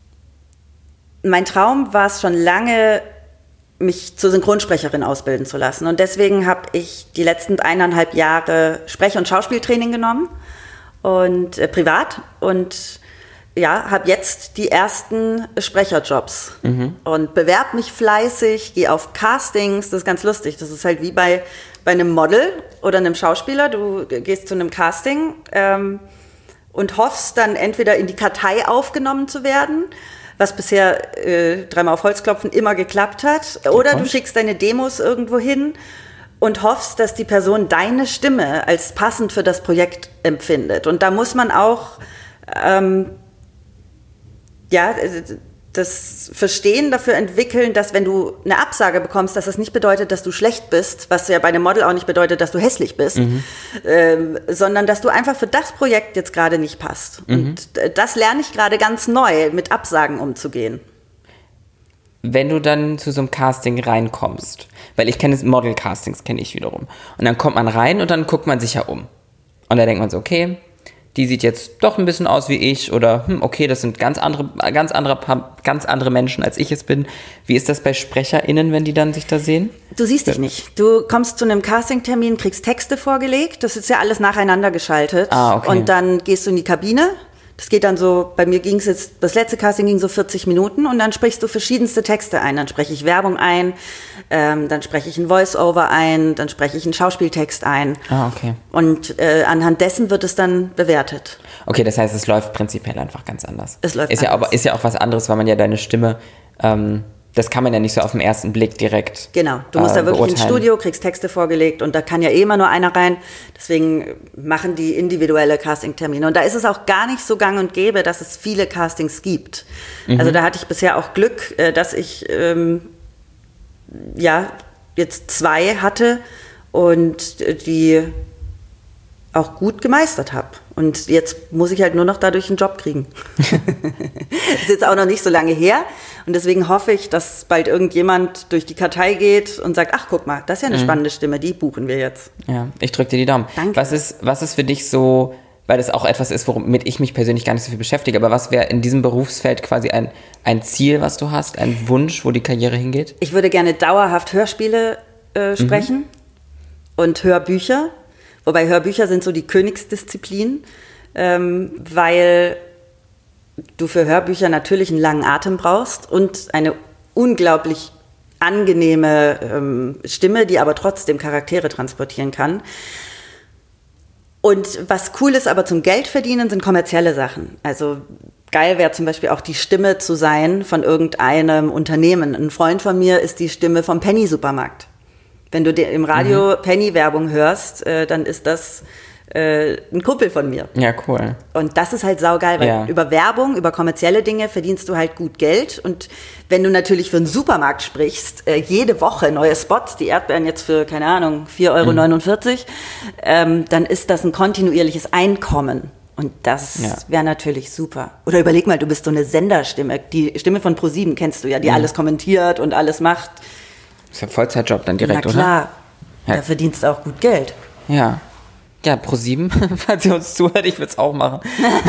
Speaker 2: mein Traum war es schon lange, mich zur Synchronsprecherin ausbilden zu lassen. Und deswegen habe ich die letzten eineinhalb Jahre Sprech- und Schauspieltraining genommen und äh, privat und ja, habe jetzt die ersten Sprecherjobs mhm. und bewerbe mich fleißig, gehe auf Castings, das ist ganz lustig, das ist halt wie bei, bei einem Model oder einem Schauspieler, du gehst zu einem Casting ähm, und hoffst dann entweder in die Kartei aufgenommen zu werden, was bisher äh, dreimal auf Holz klopfen immer geklappt hat, oder du schickst deine Demos irgendwo hin und hoffst, dass die Person deine Stimme als passend für das Projekt empfindet. Und da muss man auch ähm, ja, das Verstehen dafür entwickeln, dass wenn du eine Absage bekommst, dass das nicht bedeutet, dass du schlecht bist, was ja bei einem Model auch nicht bedeutet, dass du hässlich bist, mhm. ähm, sondern dass du einfach für das Projekt jetzt gerade nicht passt. Mhm. Und das lerne ich gerade ganz neu, mit Absagen umzugehen.
Speaker 1: Wenn du dann zu so einem Casting reinkommst, weil ich kenne Model-Castings, kenne ich wiederum, und dann kommt man rein und dann guckt man sich ja um. Und da denkt man so, okay, die sieht jetzt doch ein bisschen aus wie ich oder hm, okay, das sind ganz andere, ganz andere, ganz andere Menschen, als ich es bin. Wie ist das bei SprecherInnen, wenn die dann sich da sehen?
Speaker 2: Du siehst dich nicht. Du kommst zu einem Castingtermin, kriegst Texte vorgelegt, das ist ja alles nacheinander geschaltet.
Speaker 1: Ah, okay.
Speaker 2: Und dann gehst du in die Kabine. Das geht dann so, bei mir ging es jetzt, das letzte Casting ging so vierzig Minuten und dann sprichst du verschiedenste Texte ein. Dann spreche ich Werbung ein, ähm, dann spreche ich ein Voice-Over ein, dann spreche ich einen Schauspieltext ein.
Speaker 1: Ah, okay.
Speaker 2: Und äh, anhand dessen wird es dann bewertet.
Speaker 1: Okay, das heißt, es läuft prinzipiell einfach ganz anders.
Speaker 2: Es läuft
Speaker 1: ist ja
Speaker 2: anders.
Speaker 1: aber Ist ja auch was anderes, weil man ja deine Stimme, ähm, das kann man ja nicht so auf den ersten Blick direkt
Speaker 2: Genau, du musst
Speaker 1: äh,
Speaker 2: da wirklich ins
Speaker 1: beurteilen.
Speaker 2: Studio, kriegst Texte vorgelegt und da kann ja eh immer nur einer rein. Deswegen machen die individuelle Castingtermine. Und da ist es auch gar nicht so gang und gäbe, dass es viele Castings gibt. Mhm. Also da hatte ich bisher auch Glück, äh, dass ich ähm, ja jetzt zwei hatte und die auch gut gemeistert habe. Und jetzt muss ich halt nur noch dadurch einen Job kriegen. Ist jetzt auch noch nicht so lange her. Und deswegen hoffe ich, dass bald irgendjemand durch die Kartei geht und sagt, ach, guck mal, das ist ja eine mhm. spannende Stimme, die buchen wir jetzt.
Speaker 1: Ja, ich drücke dir die Daumen.
Speaker 2: Danke.
Speaker 1: Was ist, was ist für dich so, weil das auch etwas ist, womit ich mich persönlich gar nicht so viel beschäftige, aber was wäre in diesem Berufsfeld quasi ein, ein Ziel, was du hast, ein Wunsch, wo die Karriere hingeht?
Speaker 2: Ich würde gerne dauerhaft Hörspiele äh, sprechen mhm. und Hörbücher. Wobei Hörbücher sind so die Königsdisziplin, ähm, weil du für Hörbücher natürlich einen langen Atem brauchst und eine unglaublich angenehme ähm, Stimme, die aber trotzdem Charaktere transportieren kann. Und was cool ist, aber zum Geld verdienen, sind kommerzielle Sachen. Also geil wäre zum Beispiel auch die Stimme zu sein von irgendeinem Unternehmen. Ein Freund von mir ist die Stimme vom Penny-Supermarkt. Wenn du im Radio mhm. Penny-Werbung hörst, äh, dann ist das äh, ein Kumpel von mir.
Speaker 1: Ja, cool.
Speaker 2: Und das ist halt saugeil, weil
Speaker 1: ja.
Speaker 2: über Werbung, über kommerzielle Dinge verdienst du halt gut Geld. Und wenn du natürlich für einen Supermarkt sprichst, äh, jede Woche neue Spots, die Erdbeeren jetzt für, keine Ahnung, vier Euro neunundvierzig, mhm. ähm, dann ist das ein kontinuierliches Einkommen. Und das ja. wäre natürlich super. Oder überleg mal, du bist so eine Senderstimme. Die Stimme von ProSieben kennst du ja, die mhm. alles kommentiert und alles macht.
Speaker 1: Das ist ja ein Vollzeitjob dann direkt, oder?
Speaker 2: Na klar,
Speaker 1: ja.
Speaker 2: da verdienst du auch gut Geld.
Speaker 1: Ja. Ja, ProSieben, falls ihr uns zuhört, ich würde es auch machen.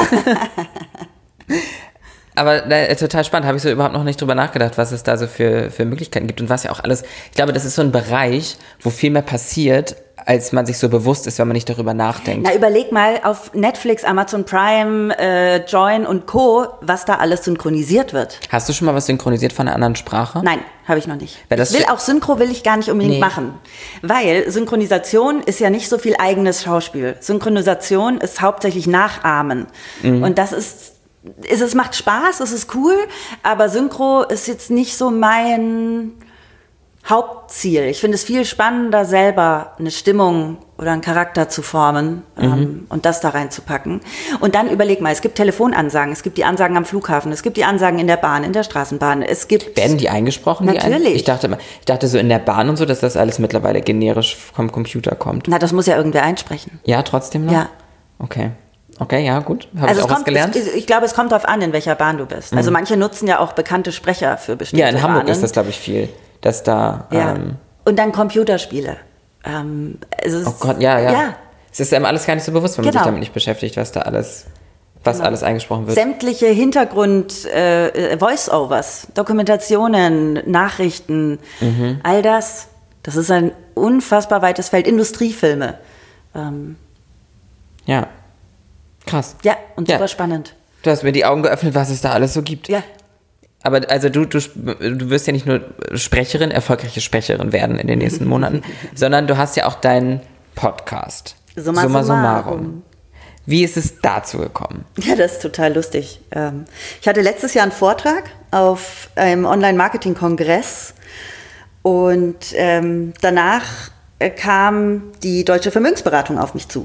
Speaker 1: Aber äh, total spannend, habe ich so überhaupt noch nicht drüber nachgedacht, was es da so für, für Möglichkeiten gibt und was ja auch alles, ich glaube, das ist so ein Bereich, wo viel mehr passiert, als man sich so bewusst ist, wenn man nicht darüber nachdenkt.
Speaker 2: Na, überleg mal auf Netflix, Amazon Prime, äh, Join und Co., was da alles synchronisiert wird.
Speaker 1: Hast du schon mal was synchronisiert von einer anderen Sprache?
Speaker 2: Nein, habe ich noch nicht.
Speaker 1: Weil das
Speaker 2: ich will auch Synchro will ich gar nicht unbedingt
Speaker 1: nee. machen.
Speaker 2: Weil Synchronisation ist ja nicht so viel eigenes Schauspiel. Synchronisation ist hauptsächlich Nachahmen. Mhm. Und das ist, ist, es macht Spaß, es ist cool, aber Synchro ist jetzt nicht so mein Hauptziel. Ich finde es viel spannender, selber eine Stimmung oder einen Charakter zu formen mhm. ähm, und das da reinzupacken. Und dann überleg mal, es gibt Telefonansagen, es gibt die Ansagen am Flughafen, es gibt die Ansagen in der Bahn, in der Straßenbahn, es gibt...
Speaker 1: Werden die eingesprochen?
Speaker 2: Natürlich.
Speaker 1: Die ein- ich, dachte, ich dachte so in der Bahn und so, dass das alles mittlerweile generisch vom Computer kommt.
Speaker 2: Na, das muss ja irgendwer einsprechen.
Speaker 1: Ja, trotzdem noch?
Speaker 2: Ja.
Speaker 1: Okay. Okay, ja, gut. Habe
Speaker 2: Also
Speaker 1: ich auch
Speaker 2: es kommt,
Speaker 1: was gelernt?
Speaker 2: es, ich glaube, es kommt darauf an, in welcher Bahn du bist. Mhm. Also manche nutzen ja auch bekannte Sprecher für bestimmte
Speaker 1: Ja, in Hamburg
Speaker 2: Bahnen.
Speaker 1: ist das, glaube ich, viel. Dass da...
Speaker 2: Ja.
Speaker 1: Ähm,
Speaker 2: und dann Computerspiele. Ähm, es ist,
Speaker 1: oh Gott, ja, ja,
Speaker 2: ja.
Speaker 1: Es ist einem alles gar nicht so bewusst, wenn man
Speaker 2: Genau.
Speaker 1: sich damit nicht beschäftigt, was da alles, was
Speaker 2: Genau.
Speaker 1: alles eingesprochen wird.
Speaker 2: Sämtliche Hintergrund, äh, Voice-Overs, Dokumentationen, Nachrichten, mhm. all das. Das ist ein unfassbar weites Feld. Industriefilme. Ähm,
Speaker 1: ja. Krass.
Speaker 2: ja, und
Speaker 1: Ja.
Speaker 2: super spannend.
Speaker 1: Du hast mir die Augen geöffnet, was es da alles so gibt.
Speaker 2: Ja.
Speaker 1: Aber also du, du, du wirst ja nicht nur Sprecherin, erfolgreiche Sprecherin werden in den nächsten Monaten, sondern du hast ja auch deinen Podcast.
Speaker 2: Summa,
Speaker 1: Summa
Speaker 2: summarum.
Speaker 1: summarum. Wie ist es dazu gekommen?
Speaker 2: Ja, das ist total lustig. Ähm, ich hatte letztes Jahr einen Vortrag auf einem Online-Marketing-Kongress und ähm, danach äh, kam die Deutsche Vermögensberatung auf mich zu.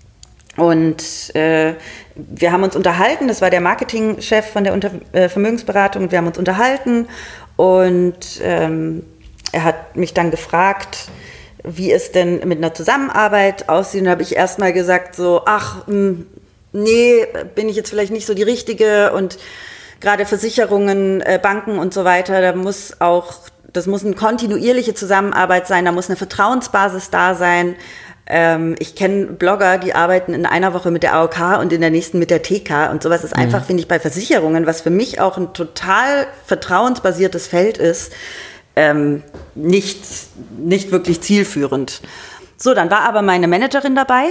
Speaker 2: Und äh, wir haben uns unterhalten, das war der Marketingchef von der Unter- äh, Vermögensberatung, wir haben uns unterhalten und ähm, er hat mich dann gefragt, wie es denn mit einer Zusammenarbeit aussieht. Und da habe ich erstmal gesagt so, ach, mh, nee, bin ich jetzt vielleicht nicht so die Richtige und gerade Versicherungen, äh, Banken und so weiter, da muss auch, das muss eine kontinuierliche Zusammenarbeit sein, da muss eine Vertrauensbasis da sein. Ähm, ich kenne Blogger, die arbeiten in einer Woche mit der A O K und in der nächsten mit der T K. Und sowas ist mhm. einfach, finde ich, bei Versicherungen, was für mich auch ein total vertrauensbasiertes Feld ist, ähm, nicht, nicht wirklich zielführend. So, dann war aber meine Managerin dabei.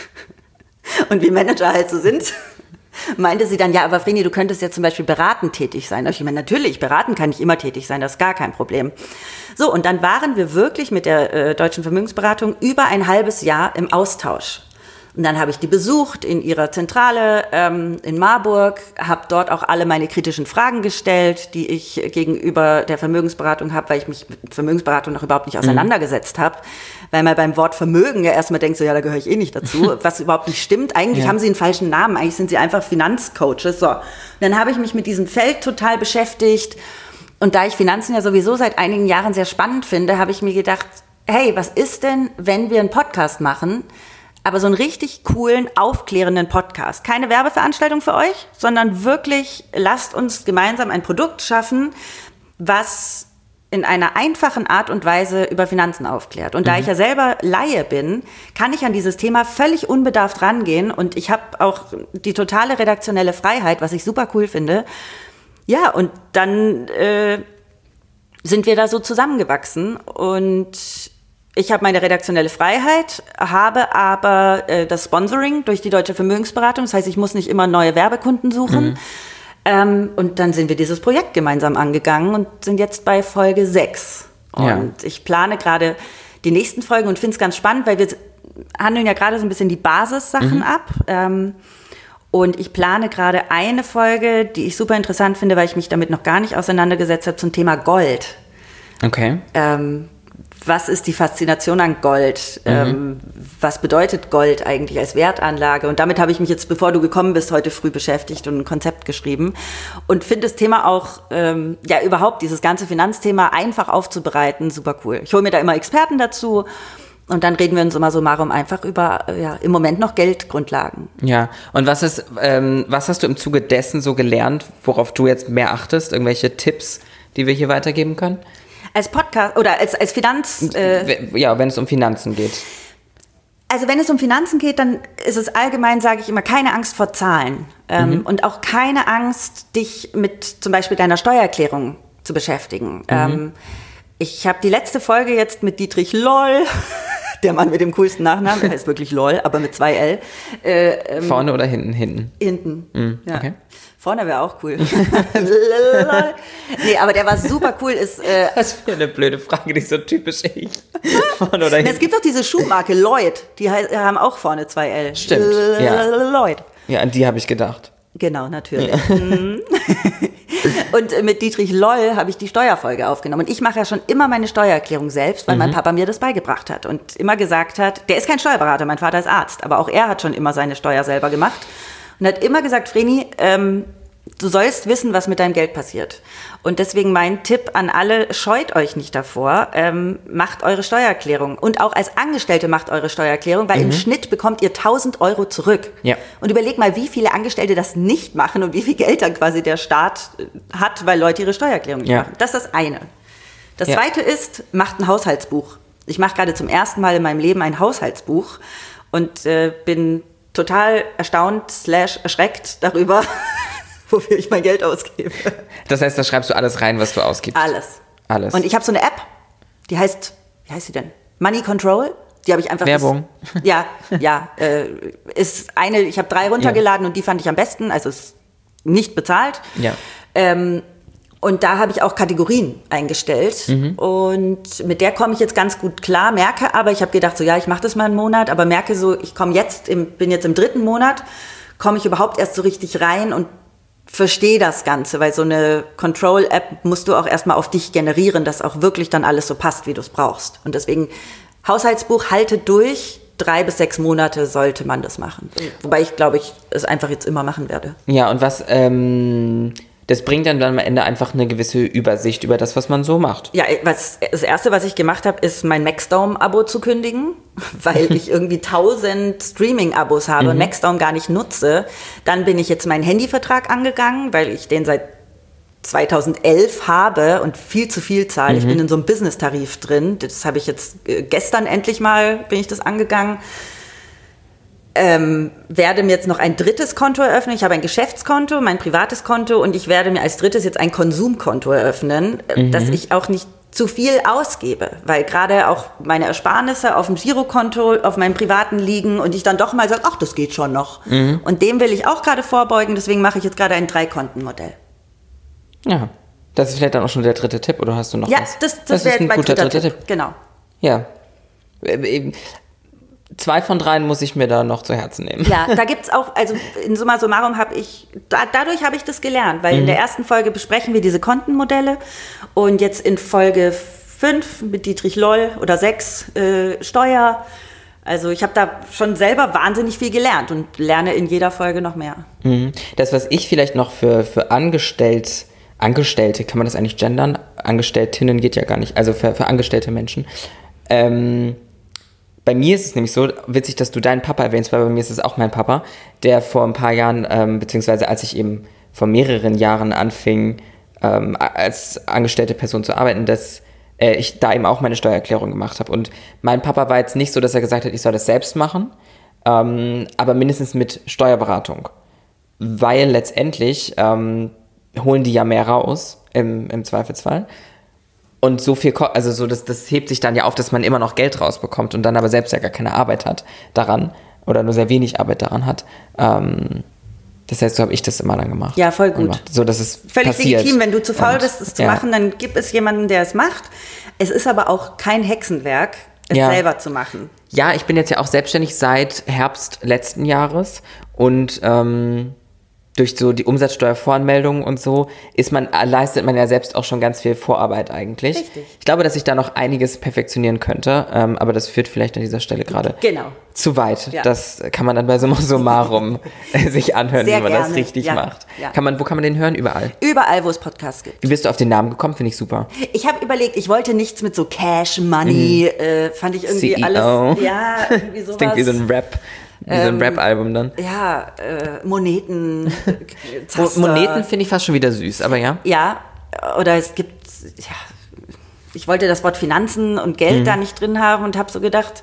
Speaker 2: Und wie Manager halt so sind, meinte sie dann, ja, aber Vreni, du könntest ja zum Beispiel beratend tätig sein. Und ich meine, natürlich, beraten kann ich immer tätig sein, das ist gar kein Problem. So, und dann waren wir wirklich mit der äh, Deutschen Vermögensberatung über ein halbes Jahr im Austausch. Und dann habe ich die besucht in ihrer Zentrale ähm, in Marburg, habe dort auch alle meine kritischen Fragen gestellt, die ich gegenüber der Vermögensberatung habe, weil ich mich mit Vermögensberatung noch überhaupt nicht auseinandergesetzt habe. Weil man beim Wort Vermögen ja erstmal denkt, so ja, da gehöre ich eh nicht dazu, was überhaupt nicht stimmt. Eigentlich ja. haben sie einen falschen Namen, eigentlich sind sie einfach Finanzcoaches. So, und dann habe ich mich mit diesem Feld total beschäftigt. Und da ich Finanzen ja sowieso seit einigen Jahren sehr spannend finde, habe ich mir gedacht, hey, was ist denn, wenn wir einen Podcast machen, aber so einen richtig coolen, aufklärenden Podcast. Keine Werbeveranstaltung für euch, sondern wirklich lasst uns gemeinsam ein Produkt schaffen, was in einer einfachen Art und Weise über Finanzen aufklärt. Und mhm. da ich ja selber Laie bin, kann ich an dieses Thema völlig unbedarft rangehen. Und ich habe auch die totale redaktionelle Freiheit, was ich super cool finde. Ja, und dann äh, sind wir da so zusammengewachsen. Und ich habe meine redaktionelle Freiheit, habe aber äh, das Sponsoring durch die Deutsche Vermögensberatung. Das heißt, ich muss nicht immer neue Werbekunden suchen. Mhm. Ähm, und dann sind wir dieses Projekt gemeinsam angegangen und sind jetzt bei Folge sechs. Und ja. ich plane gerade die nächsten Folgen und finde es ganz spannend, weil wir handeln ja gerade so ein bisschen die Basissachen mhm. ab. Ähm, und ich plane gerade eine Folge, die ich super interessant finde, weil ich mich damit noch gar nicht auseinandergesetzt habe, zum Thema Gold.
Speaker 1: Okay.
Speaker 2: Ähm, Was ist die Faszination an Gold? Mhm. Ähm, was bedeutet Gold eigentlich als Wertanlage? Und damit habe ich mich jetzt, bevor du gekommen bist, heute früh beschäftigt und ein Konzept geschrieben. Und finde das Thema auch, ähm, ja überhaupt, dieses ganze Finanzthema einfach aufzubereiten, super cool. Ich hole mir da immer Experten dazu und dann reden wir uns immer summarum einfach über, ja, im Moment noch Geldgrundlagen.
Speaker 1: Ja, und was ist, ähm, was hast du im Zuge dessen so gelernt, worauf du jetzt mehr achtest? Irgendwelche Tipps, die wir hier weitergeben können?
Speaker 2: Als Podcast oder als, als Finanz... Äh,
Speaker 1: ja, wenn es um Finanzen geht.
Speaker 2: Also wenn es um Finanzen geht, dann ist es allgemein, sage ich immer, keine Angst vor Zahlen. Ähm, mhm. Und auch keine Angst, dich mit zum Beispiel deiner Steuererklärung zu beschäftigen. Mhm. Ähm, ich habe die letzte Folge jetzt mit Dietrich Loll, der Mann mit dem coolsten Nachnamen, der heißt wirklich Loll, aber mit zwei L. Äh, ähm,
Speaker 1: Vorne oder hinten? Hinten.
Speaker 2: Hinten,
Speaker 1: mhm.
Speaker 2: ja.
Speaker 1: Okay.
Speaker 2: Vorne wäre auch cool. Nee, aber der war super cool. Ist, äh,
Speaker 1: das ist eine blöde Frage, die ist so typisch ich. Vorne oder hinten?
Speaker 2: Es gibt doch diese Schuhmarke Lloyd, die haben auch vorne zwei L.
Speaker 1: Stimmt, ja.
Speaker 2: Lloyd.
Speaker 1: Ja, an die habe ich gedacht.
Speaker 2: Genau, natürlich.
Speaker 1: Ja.
Speaker 2: Und mit Dietrich Loll habe ich die Steuerfolge aufgenommen. Und ich mache ja schon immer meine Steuererklärung selbst, weil mhm. mein Papa mir das beigebracht hat und immer gesagt hat, der ist kein Steuerberater, mein Vater ist Arzt, aber auch er hat schon immer seine Steuer selber gemacht. Und hat immer gesagt, Vreni, ähm, du sollst wissen, was mit deinem Geld passiert. Und deswegen mein Tipp an alle, scheut euch nicht davor, ähm, macht eure Steuererklärung. Und auch als Angestellte macht eure Steuererklärung, weil mhm. im Schnitt bekommt ihr tausend Euro zurück.
Speaker 1: Ja.
Speaker 2: Und überleg mal, wie viele Angestellte das nicht machen und wie viel Geld dann quasi der Staat hat, weil Leute ihre Steuererklärung nicht
Speaker 1: ja.
Speaker 2: machen. Das ist das eine. Das
Speaker 1: ja.
Speaker 2: zweite ist, macht ein Haushaltsbuch. Ich mache gerade zum ersten Mal in meinem Leben ein Haushaltsbuch und äh, bin total erstaunt slash erschreckt darüber, wofür ich mein Geld ausgebe.
Speaker 1: Das heißt, da schreibst du alles rein, was du ausgibst?
Speaker 2: Alles.
Speaker 1: Alles.
Speaker 2: Und ich habe so eine App, die heißt, wie heißt sie denn? Money Control. Die habe ich einfach...
Speaker 1: Werbung.
Speaker 2: Das, ja, ja. Äh, ist eine, ich habe drei runtergeladen ja. und die fand ich am besten, also ist nicht bezahlt.
Speaker 1: Ja.
Speaker 2: Ähm, Und da habe ich auch Kategorien eingestellt mhm. und mit der komme ich jetzt ganz gut klar, merke aber, ich habe gedacht, so ja, ich mache das mal einen Monat, aber merke so, ich komme jetzt, im, bin jetzt im dritten Monat, komme ich überhaupt erst so richtig rein und verstehe das Ganze, weil so eine Control-App musst du auch erstmal auf dich generieren, dass auch wirklich dann alles so passt, wie du es brauchst. Und deswegen, Haushaltsbuch, halte durch, drei bis sechs Monate sollte man das machen. Wobei ich, glaube ich, es einfach jetzt immer machen werde.
Speaker 1: Ja, und was... Ähm Das bringt dann, dann am Ende einfach eine gewisse Übersicht über das, was man so macht.
Speaker 2: Ja, was, das Erste, was ich gemacht habe, ist mein Maxdome-Abo zu kündigen, weil ich irgendwie tausend Streaming-Abos habe mhm. und Maxdome gar nicht nutze. Dann bin ich jetzt meinen Handyvertrag angegangen, weil ich den seit zweitausendelf habe und viel zu viel zahle. Mhm. Ich bin in so einem Business-Tarif drin. Das habe ich jetzt äh, gestern endlich mal, bin ich das angegangen. Ähm, werde mir jetzt noch ein drittes Konto eröffnen. Ich habe ein Geschäftskonto, mein privates Konto und ich werde mir als drittes jetzt ein Konsumkonto eröffnen, mhm. dass ich auch nicht zu viel ausgebe, weil gerade auch meine Ersparnisse auf dem Girokonto, auf meinem privaten liegen und ich dann doch mal sage, ach, das geht schon noch. Mhm. Und dem will ich auch gerade vorbeugen, deswegen mache ich jetzt gerade ein Drei-Konten-Modell.
Speaker 1: Ja, das ist vielleicht dann auch schon der dritte Tipp, oder hast du noch
Speaker 2: ja,
Speaker 1: was?
Speaker 2: Ja, das, das,
Speaker 1: das
Speaker 2: wäre
Speaker 1: ist ein
Speaker 2: mein
Speaker 1: guter
Speaker 2: dritter
Speaker 1: dritter
Speaker 2: Tipp.
Speaker 1: Tipp.
Speaker 2: Genau.
Speaker 1: Ja. Zwei von dreien muss ich mir da noch zu Herzen nehmen.
Speaker 2: Ja, da gibt's auch, also in summa summarum habe ich, da, dadurch habe ich das gelernt, weil mhm. in der ersten Folge besprechen wir diese Kontenmodelle und jetzt in Folge fünf mit Dietrich Loll oder sechs äh, Steuer. Also ich habe da schon selber wahnsinnig viel gelernt und lerne in jeder Folge noch mehr.
Speaker 1: Mhm. Das, was ich vielleicht noch für, für Angestellte, Angestellte, kann man das eigentlich gendern? Angestelltinnen geht ja gar nicht, also für, für angestellte Menschen. Ähm, bei mir ist es nämlich so, witzig, dass du deinen Papa erwähnst, weil bei mir ist es auch mein Papa, der vor ein paar Jahren, ähm, beziehungsweise als ich eben vor mehreren Jahren anfing, ähm, als angestellte Person zu arbeiten, dass äh, ich da eben auch meine Steuererklärung gemacht habe. Und mein Papa war jetzt nicht so, dass er gesagt hat, ich soll das selbst machen, ähm, aber mindestens mit Steuerberatung. Weil letztendlich ähm, holen die ja mehr raus, im, im Zweifelsfall. Und so viel, also so das, das hebt sich dann ja auf, dass man immer noch Geld rausbekommt und dann aber selbst ja gar keine Arbeit hat daran oder nur sehr wenig Arbeit daran hat. Ähm, das heißt, so habe ich das immer dann gemacht.
Speaker 2: Ja, voll gut.
Speaker 1: So, dass es
Speaker 2: völlig
Speaker 1: passiert.
Speaker 2: legitim, wenn du zu faul
Speaker 1: und,
Speaker 2: bist, es zu
Speaker 1: ja.
Speaker 2: machen, dann gibt es jemanden, der es macht. Es ist aber auch kein Hexenwerk, es
Speaker 1: ja.
Speaker 2: selber zu machen.
Speaker 1: Ja, ich bin jetzt ja auch selbstständig seit Herbst letzten Jahres und ähm, durch so die Umsatzsteuervoranmeldung und so ist man, leistet man ja selbst auch schon ganz viel Vorarbeit eigentlich.
Speaker 2: Richtig.
Speaker 1: Ich glaube, dass ich da noch einiges perfektionieren könnte, ähm, aber das führt vielleicht an dieser Stelle gerade
Speaker 2: genau.
Speaker 1: zu weit.
Speaker 2: Ja.
Speaker 1: Das kann man dann bei Summa Summarum sich anhören,
Speaker 2: Sehr
Speaker 1: wie man
Speaker 2: gerne.
Speaker 1: das richtig
Speaker 2: ja.
Speaker 1: macht.
Speaker 2: Ja.
Speaker 1: Kann man, wo kann man den hören? Überall?
Speaker 2: Überall, wo es Podcasts gibt.
Speaker 1: Wie bist du auf den Namen gekommen? Finde ich super.
Speaker 2: Ich habe überlegt, ich wollte nichts mit so Cash, Money, mhm. äh, fand ich irgendwie
Speaker 1: C E O.
Speaker 2: alles, ja, irgendwie sowas.
Speaker 1: Das klingt wie so ein Rap. Wie ähm, so ein Rap-Album dann.
Speaker 2: Ja, äh, Moneten, Zaster.
Speaker 1: Moneten finde ich fast schon wieder süß, aber ja.
Speaker 2: Ja, oder es gibt, ja, ich wollte das Wort Finanzen und Geld mhm. da nicht drin haben und habe so gedacht,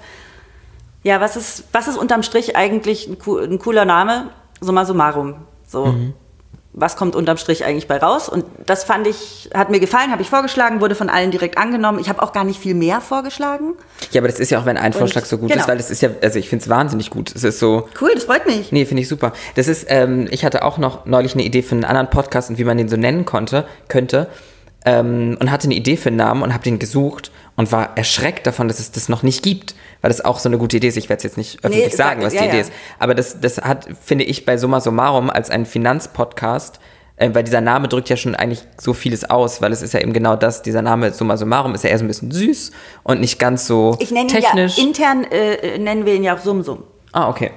Speaker 2: ja, was ist, was ist unterm Strich eigentlich ein, ein cooler Name? Summa summarum. So. Mhm. Was kommt unterm Strich eigentlich bei raus? Und das fand ich, hat mir gefallen, habe ich vorgeschlagen, wurde von allen direkt angenommen. Ich habe auch gar nicht viel mehr vorgeschlagen.
Speaker 1: Ja, aber das ist ja auch, wenn ein
Speaker 2: Und,
Speaker 1: Vorschlag so gut
Speaker 2: genau.
Speaker 1: ist, weil das ist ja, also ich finde es wahnsinnig gut. Es ist so.
Speaker 2: Cool, das freut mich.
Speaker 1: Nee, finde ich super. Das ist, ähm, ich hatte auch noch neulich eine Idee für einen anderen Podcast und wie man den so nennen konnte, könnte. Ähm, und hatte eine Idee für einen Namen und habe den gesucht und war erschreckt davon, dass es das noch nicht gibt, weil das auch so eine gute Idee ist. Ich werde es jetzt nicht öffentlich
Speaker 2: nee,
Speaker 1: sagen, was
Speaker 2: ja,
Speaker 1: die Idee
Speaker 2: ja.
Speaker 1: ist. Aber das, das hat, finde ich, bei Summa Summarum als einen Finanzpodcast, äh, weil dieser Name drückt ja schon eigentlich so vieles aus, weil es ist ja eben genau das, dieser Name Summa Summarum ist ja eher so ein bisschen süß und nicht ganz so
Speaker 2: ich nenne
Speaker 1: technisch.
Speaker 2: Ihn ja, intern äh, nennen wir ihn ja auch Sum Sum.
Speaker 1: Ah, okay.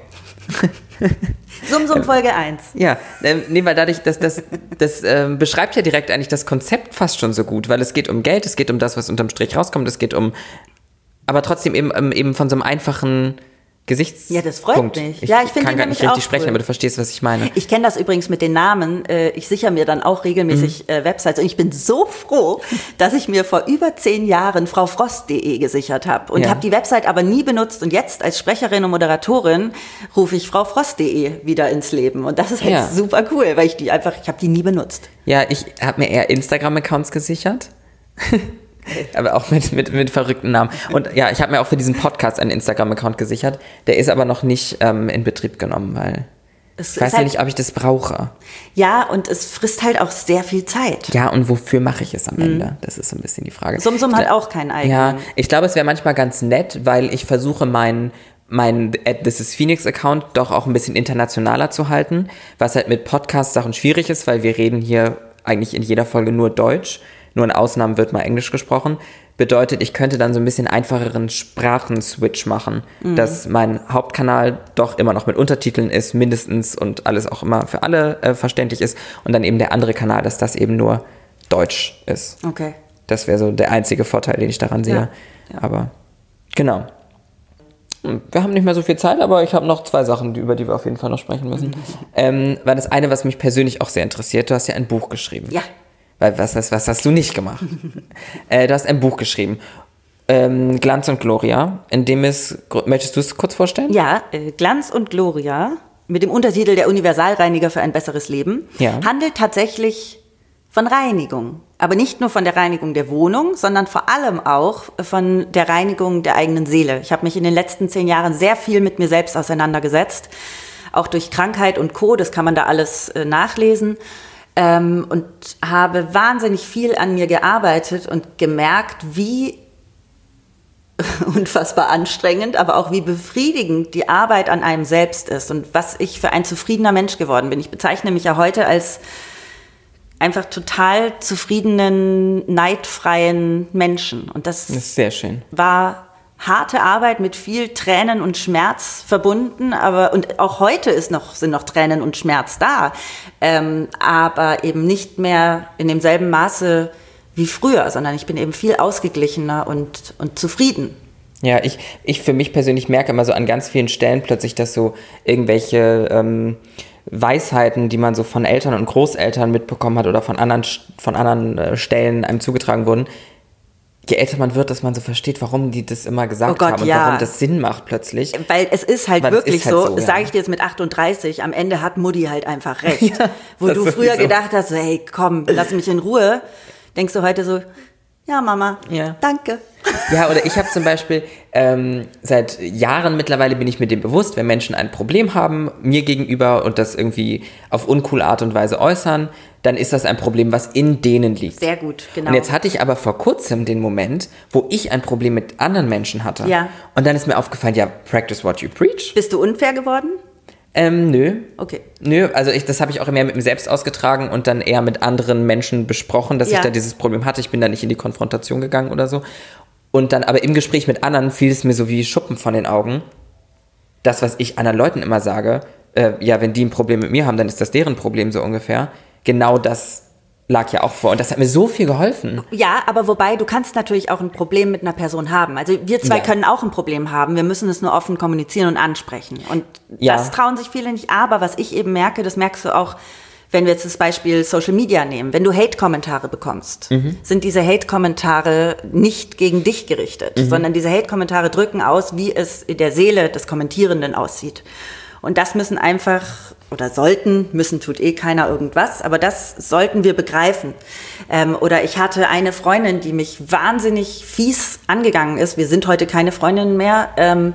Speaker 2: Sum Sum Folge eins.
Speaker 1: Ja, ähm, nee, weil dadurch, das, das, das ähm, beschreibt ja direkt eigentlich das Konzept fast schon so gut, weil es geht um Geld, es geht um das, was unterm Strich rauskommt, es geht um, aber trotzdem eben, ähm, eben von so einem einfachen Gesichtspunkt.
Speaker 2: Ja, das freut mich.
Speaker 1: Ich
Speaker 2: ja, ich
Speaker 1: kann gar nicht richtig
Speaker 2: auch
Speaker 1: sprechen,
Speaker 2: cool.
Speaker 1: aber du verstehst, was ich meine.
Speaker 2: Ich kenne das übrigens mit den Namen. Ich sichere mir dann auch regelmäßig mhm. Websites. Und ich bin so froh, dass ich mir vor über zehn Jahren frau frost punkt de gesichert habe. Und
Speaker 1: ja.
Speaker 2: habe die Website aber nie benutzt. Und jetzt als Sprecherin und Moderatorin rufe ich frau frost punkt de wieder ins Leben. Und das ist halt
Speaker 1: ja.
Speaker 2: super cool, weil ich die einfach, ich habe die nie benutzt.
Speaker 1: Ja, ich habe mir eher Instagram-Accounts gesichert. Aber auch mit, mit, mit verrückten Namen. Und ja, ich habe mir auch für diesen Podcast einen Instagram-Account gesichert. Der ist aber noch nicht ähm, in Betrieb genommen, weil
Speaker 2: es
Speaker 1: ich weiß ja
Speaker 2: halt,
Speaker 1: nicht, ob ich das brauche.
Speaker 2: Ja, und es frisst halt auch sehr viel Zeit.
Speaker 1: Ja, und wofür mache ich es am Ende? Mhm. Das ist so ein bisschen die Frage.
Speaker 2: Sum Sum hat auch keinen eigenen.
Speaker 1: Ja, ich glaube, es wäre manchmal ganz nett, weil ich versuche, meinen mein This is Phoenix Account doch auch ein bisschen internationaler zu halten, was halt mit Podcast-Sachen schwierig ist, weil wir reden hier eigentlich in jeder Folge nur Deutsch. Nur in Ausnahmen wird mal Englisch gesprochen. Bedeutet, ich könnte dann so ein bisschen einfacheren Sprachenswitch machen, mhm. dass mein Hauptkanal doch immer noch mit Untertiteln ist, mindestens, und alles auch immer für alle äh, verständlich ist. Und dann eben der andere Kanal, dass das eben nur Deutsch ist.
Speaker 2: Okay.
Speaker 1: Das wäre so der einzige Vorteil, den ich daran sehe.
Speaker 2: Ja. Ja.
Speaker 1: Aber genau. Wir haben nicht mehr so viel Zeit, aber ich habe noch zwei Sachen, über die wir auf jeden Fall noch sprechen müssen. Mhm. Ähm, weil das eine, was mich persönlich auch sehr interessiert, du hast ja ein Buch geschrieben.
Speaker 2: Ja.
Speaker 1: Weil was, was, was hast du nicht gemacht? äh, du hast ein Buch geschrieben. Ähm, Glanz und Gloria, in dem es, möchtest du es kurz vorstellen?
Speaker 2: Ja, äh, Glanz und Gloria mit dem Untertitel Der Universalreiniger für ein besseres Leben
Speaker 1: ja.
Speaker 2: handelt tatsächlich von Reinigung. Aber nicht nur von der Reinigung der Wohnung, sondern vor allem auch von der Reinigung der eigenen Seele. Ich habe mich in den letzten zehn Jahren sehr viel mit mir selbst auseinandergesetzt, auch durch Krankheit und Co., das kann man da alles äh, nachlesen. Ähm, und habe wahnsinnig viel an mir gearbeitet und gemerkt, wie unfassbar anstrengend, aber auch wie befriedigend die Arbeit an einem selbst ist und was ich für ein zufriedener Mensch geworden bin. Ich bezeichne mich ja heute als einfach total zufriedenen, neidfreien Menschen. Und das,
Speaker 1: das ist sehr schön.
Speaker 2: War harte Arbeit mit viel Tränen und Schmerz verbunden, aber und auch heute ist noch, sind noch Tränen und Schmerz da, ähm, aber eben nicht mehr in demselben Maße wie früher, sondern ich bin eben viel ausgeglichener und, und zufrieden.
Speaker 1: Ja, ich, ich für mich persönlich merke immer so an ganz vielen Stellen plötzlich, dass so irgendwelche ähm, Weisheiten, die man so von Eltern und Großeltern mitbekommen hat oder von anderen, von anderen äh, Stellen einem zugetragen wurden, je älter man wird, dass man so versteht, warum die das immer gesagt
Speaker 2: oh Gott,
Speaker 1: haben und
Speaker 2: ja.
Speaker 1: warum das Sinn macht plötzlich.
Speaker 2: Weil es ist halt
Speaker 1: Weil
Speaker 2: wirklich
Speaker 1: ist halt
Speaker 2: so,
Speaker 1: so
Speaker 2: das
Speaker 1: ja.
Speaker 2: sage ich dir jetzt mit achtunddreißig, am Ende hat Mutti halt einfach recht.
Speaker 1: Ja,
Speaker 2: Wo du früher
Speaker 1: sowieso.
Speaker 2: gedacht hast, so, hey komm, lass mich in Ruhe, denkst du heute so, ja Mama,
Speaker 1: Ja.
Speaker 2: danke.
Speaker 1: Ja, oder ich habe zum Beispiel, ähm, seit Jahren mittlerweile bin ich mir dem bewusst, wenn Menschen ein Problem haben, mir gegenüber und das irgendwie auf uncoole Art und Weise äußern, dann ist das ein Problem, was in denen liegt.
Speaker 2: Sehr gut, genau.
Speaker 1: Und jetzt hatte ich aber vor kurzem den Moment, wo ich ein Problem mit anderen Menschen hatte.
Speaker 2: Ja.
Speaker 1: Und dann ist mir aufgefallen, ja, practice what you preach.
Speaker 2: Bist du unfair geworden?
Speaker 1: Ähm, nö.
Speaker 2: Okay.
Speaker 1: Nö, also ich, das habe ich auch mehr mit mir selbst ausgetragen und dann eher mit anderen Menschen besprochen, dass
Speaker 2: Ja.
Speaker 1: ich da dieses Problem hatte. Ich bin da nicht in die Konfrontation gegangen oder so. Und dann aber im Gespräch mit anderen fiel es mir so wie Schuppen von den Augen. Das, was ich anderen Leuten immer sage, äh, ja, wenn die ein Problem mit mir haben, dann ist das deren Problem so ungefähr. Genau das lag ja auch vor. Und das hat mir so viel geholfen.
Speaker 2: Ja, aber wobei, du kannst natürlich auch ein Problem mit einer Person haben. Also wir zwei
Speaker 1: Ja.
Speaker 2: können auch ein Problem haben. Wir müssen es nur offen kommunizieren und ansprechen. Und
Speaker 1: Ja.
Speaker 2: das trauen sich viele nicht. Aber was ich eben merke, das merkst du auch, wenn wir jetzt das Beispiel Social Media nehmen. Wenn du Hate-Kommentare bekommst, mhm. sind diese Hate-Kommentare nicht gegen dich gerichtet, mhm. sondern diese Hate-Kommentare drücken aus, wie es in der Seele des Kommentierenden aussieht. Und das müssen einfach, oder sollten, müssen tut eh keiner irgendwas, aber das sollten wir begreifen. Ähm, oder ich hatte eine Freundin, die mich wahnsinnig fies angegangen ist. Wir sind heute keine Freundinnen mehr. Ähm,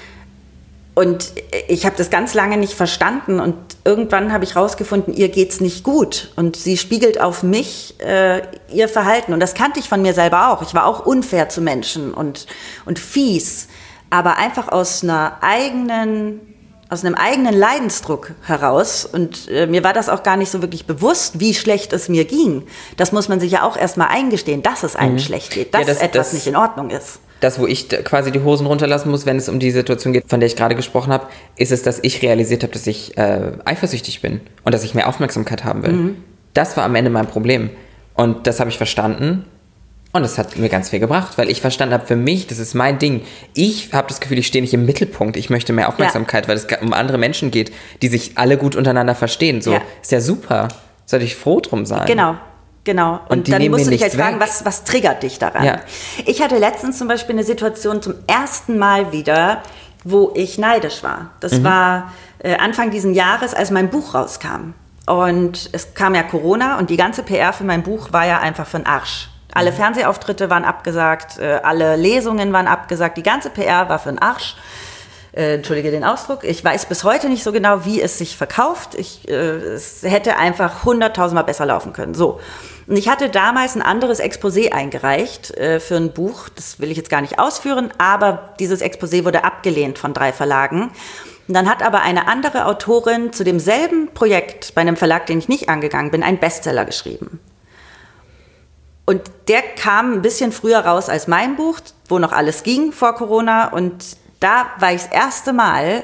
Speaker 2: und ich habe das ganz lange nicht verstanden. Und irgendwann habe ich rausgefunden, ihr geht's nicht gut. Und sie spiegelt auf mich äh, ihr Verhalten. Und das kannte ich von mir selber auch. Ich war auch unfair zu Menschen und, und fies. Aber einfach aus einer eigenen... aus einem eigenen Leidensdruck heraus und äh, mir war das auch gar nicht so wirklich bewusst, wie schlecht es mir ging. Das muss man sich ja auch erstmal eingestehen, dass es einem mhm. schlecht geht, dass ja, das, etwas das, nicht in Ordnung ist.
Speaker 1: Das, wo ich quasi die Hosen runterlassen muss, wenn es um die Situation geht, von der ich gerade gesprochen habe, ist es, dass ich realisiert habe, dass ich äh, eifersüchtig bin und dass ich mehr Aufmerksamkeit haben will. Mhm. Das war am Ende mein Problem und das habe ich verstanden. Und das hat mir ganz viel gebracht, weil ich verstanden habe, für mich, das ist mein Ding. Ich habe das Gefühl, ich stehe nicht im Mittelpunkt. Ich möchte mehr Aufmerksamkeit, ja. weil es um andere Menschen geht, die sich alle gut untereinander verstehen. So, ja. Ist ja super. Sollte ich froh drum sein.
Speaker 2: Genau, genau. Und, Und dann musst du dich halt fragen, was, was triggert dich daran?
Speaker 1: Ja.
Speaker 2: Ich hatte letztens zum Beispiel eine Situation zum ersten Mal wieder, wo ich neidisch war. Das mhm. war äh, Anfang diesen Jahres, als mein Buch rauskam. Und es kam ja Corona und die ganze P R für mein Buch war ja einfach für den Arsch. Alle Fernsehauftritte waren abgesagt, äh, alle Lesungen waren abgesagt, die ganze P R war für den Arsch. Äh, entschuldige den Ausdruck. Ich weiß bis heute nicht so genau, wie es sich verkauft. Ich, äh, es hätte einfach hunderttausendmal besser laufen können. So. Und ich hatte damals ein anderes Exposé eingereicht äh, für ein Buch. Das will ich jetzt gar nicht ausführen, aber dieses Exposé wurde abgelehnt von drei Verlagen. Und dann hat aber eine andere Autorin zu demselben Projekt bei einem Verlag, den ich nicht angegangen bin, einen Bestseller geschrieben. Und der kam ein bisschen früher raus als mein Buch, wo noch alles ging vor Corona. Und da war ich das erste Mal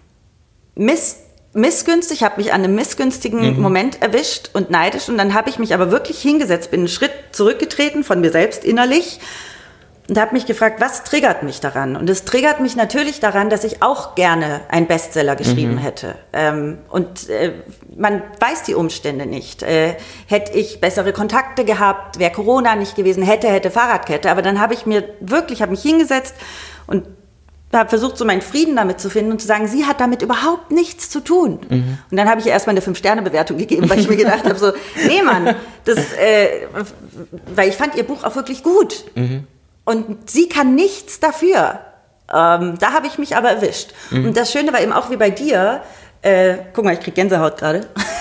Speaker 2: miss, missgünstig, habe mich an einem missgünstigen mhm. Moment erwischt und neidisch. Und dann habe ich mich aber wirklich hingesetzt, bin einen Schritt zurückgetreten von mir selbst innerlich, und habe mich gefragt, was triggert mich daran? Und es triggert mich natürlich daran, dass ich auch gerne einen Bestseller geschrieben mhm. hätte. Ähm, und äh, man weiß die Umstände nicht. Äh, hätte ich bessere Kontakte gehabt, wäre Corona nicht gewesen, hätte, hätte Fahrradkette. Aber dann habe ich mir wirklich, habe mich hingesetzt und habe versucht, so meinen Frieden damit zu finden und zu sagen, sie hat damit überhaupt nichts zu tun. Mhm. Und dann habe ich ihr erstmal eine Fünf-Sterne-Bewertung gegeben, weil ich mir gedacht habe, so, nee, Mann, das, äh, weil ich fand ihr Buch auch wirklich gut. Mhm. Und sie kann nichts dafür. Ähm, da habe ich mich aber erwischt. Mhm. Und das Schöne war eben auch wie bei dir, äh, guck mal, ich krieg Gänsehaut gerade,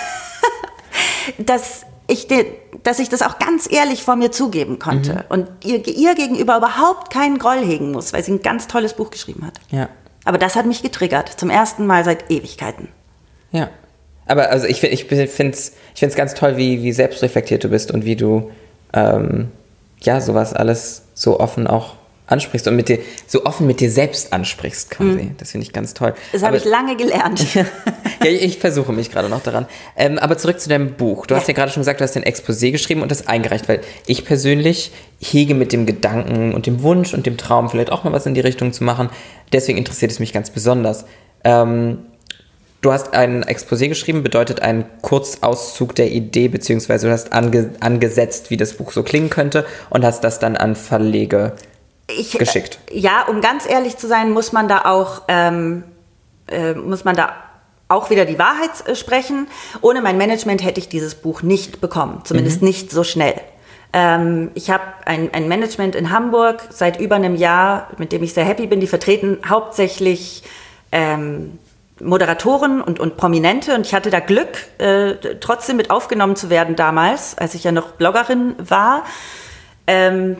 Speaker 2: dass ich, de, dass ich das auch ganz ehrlich vor mir zugeben konnte. Mhm. Und ihr, ihr gegenüber überhaupt keinen Groll hegen muss, weil sie ein ganz tolles Buch geschrieben hat.
Speaker 1: Ja.
Speaker 2: Aber das hat mich getriggert, zum ersten Mal seit Ewigkeiten.
Speaker 1: Ja, aber also ich, ich finde es ich find's ganz toll, wie, wie selbstreflektiert du bist und wie du ähm, ja, sowas alles so offen auch ansprichst und mit dir, so offen mit dir selbst ansprichst quasi. Mhm. Das finde ich ganz toll.
Speaker 2: Das habe ich lange gelernt.
Speaker 1: ja, ich, ich versuche mich gerade noch daran. Ähm, aber zurück zu deinem Buch. Du ja. hast ja gerade schon gesagt, du hast ein Exposé geschrieben und das eingereicht, weil ich persönlich hege mit dem Gedanken und dem Wunsch und dem Traum, vielleicht auch mal was in die Richtung zu machen. Deswegen interessiert es mich ganz besonders. Ähm, du hast ein Exposé geschrieben, bedeutet ein Kurzauszug der Idee, beziehungsweise du hast ange, angesetzt, wie das Buch so klingen könnte und hast das dann an Verlege Ich, geschickt.
Speaker 2: Äh, ja, um ganz ehrlich zu sein, muss man da auch, ähm, äh, muss man da auch wieder die Wahrheit äh, sprechen. Ohne mein Management hätte ich dieses Buch nicht bekommen, zumindest mhm. nicht so schnell. Ähm, ich habe ein, ein Management in Hamburg seit über einem Jahr, mit dem ich sehr happy bin. Die vertreten hauptsächlich ähm, Moderatoren und, und Prominente. Und ich hatte da Glück, äh, trotzdem mit aufgenommen zu werden damals, als ich ja noch Bloggerin war. Ähm,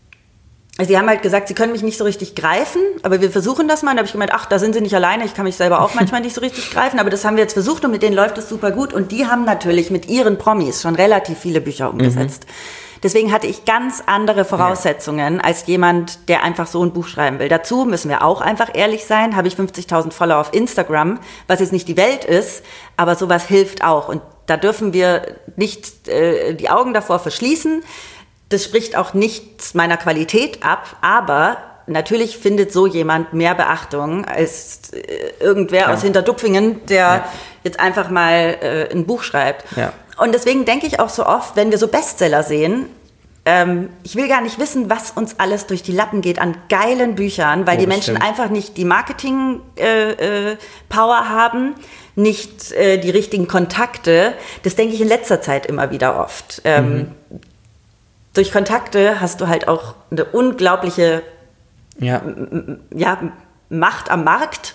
Speaker 2: Sie haben halt gesagt, Sie können mich nicht so richtig greifen, aber wir versuchen das mal. Da habe ich gemeint, ach, da sind Sie nicht alleine, ich kann mich selber auch manchmal nicht so richtig greifen, aber das haben wir jetzt versucht und mit denen läuft es super gut. Und die haben natürlich mit ihren Promis schon relativ viele Bücher umgesetzt. Mhm. Deswegen hatte ich ganz andere Voraussetzungen ja. als jemand, der einfach so ein Buch schreiben will. Dazu müssen wir auch einfach ehrlich sein, habe ich fünfzigtausend Follower auf Instagram, was jetzt nicht die Welt ist, aber sowas hilft auch. Und da dürfen wir nicht äh, die Augen davor verschließen. Das spricht auch nichts meiner Qualität ab, aber natürlich findet so jemand mehr Beachtung als äh, irgendwer ja. aus Hinterdupfingen, der ja. jetzt einfach mal äh, ein Buch schreibt. Ja. Und deswegen denke ich auch so oft, wenn wir so Bestseller sehen, ähm, ich will gar nicht wissen, was uns alles durch die Lappen geht an geilen Büchern, weil oh, die Menschen stimmt. einfach nicht die Marketing-Power äh, äh, haben, nicht äh, die richtigen Kontakte. Das denke ich in letzter Zeit immer wieder oft. Ähm, mhm. Durch Kontakte hast du halt auch eine unglaubliche ja. M- ja, Macht am Markt.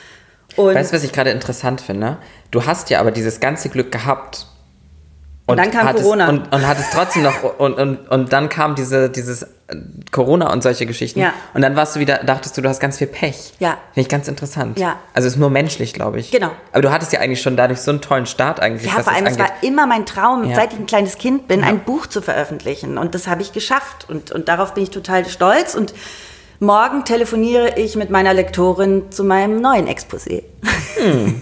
Speaker 1: Und weißt du, was ich gerade interessant finde? Du hast ja aber dieses ganze Glück gehabt.
Speaker 2: Und, und dann kam
Speaker 1: hattest,
Speaker 2: Corona.
Speaker 1: Und, und hattest trotzdem noch, und, und, und dann kam diese, dieses Corona und solche Geschichten. Ja. Und dann warst du wieder, dachtest du, du hast ganz viel Pech.
Speaker 2: Ja.
Speaker 1: Finde ich ganz interessant.
Speaker 2: Ja.
Speaker 1: Also ist nur menschlich, glaube ich.
Speaker 2: Genau.
Speaker 1: Aber du hattest ja eigentlich schon dadurch so einen tollen Start eigentlich.
Speaker 2: Ja, vor allem, es war immer mein Traum, ja. seit ich ein kleines Kind bin,
Speaker 1: ja.
Speaker 2: ein Buch zu veröffentlichen. Und das habe ich geschafft. Und, und darauf bin ich total stolz. Und morgen telefoniere ich mit meiner Lektorin zu meinem neuen Exposé. Hm.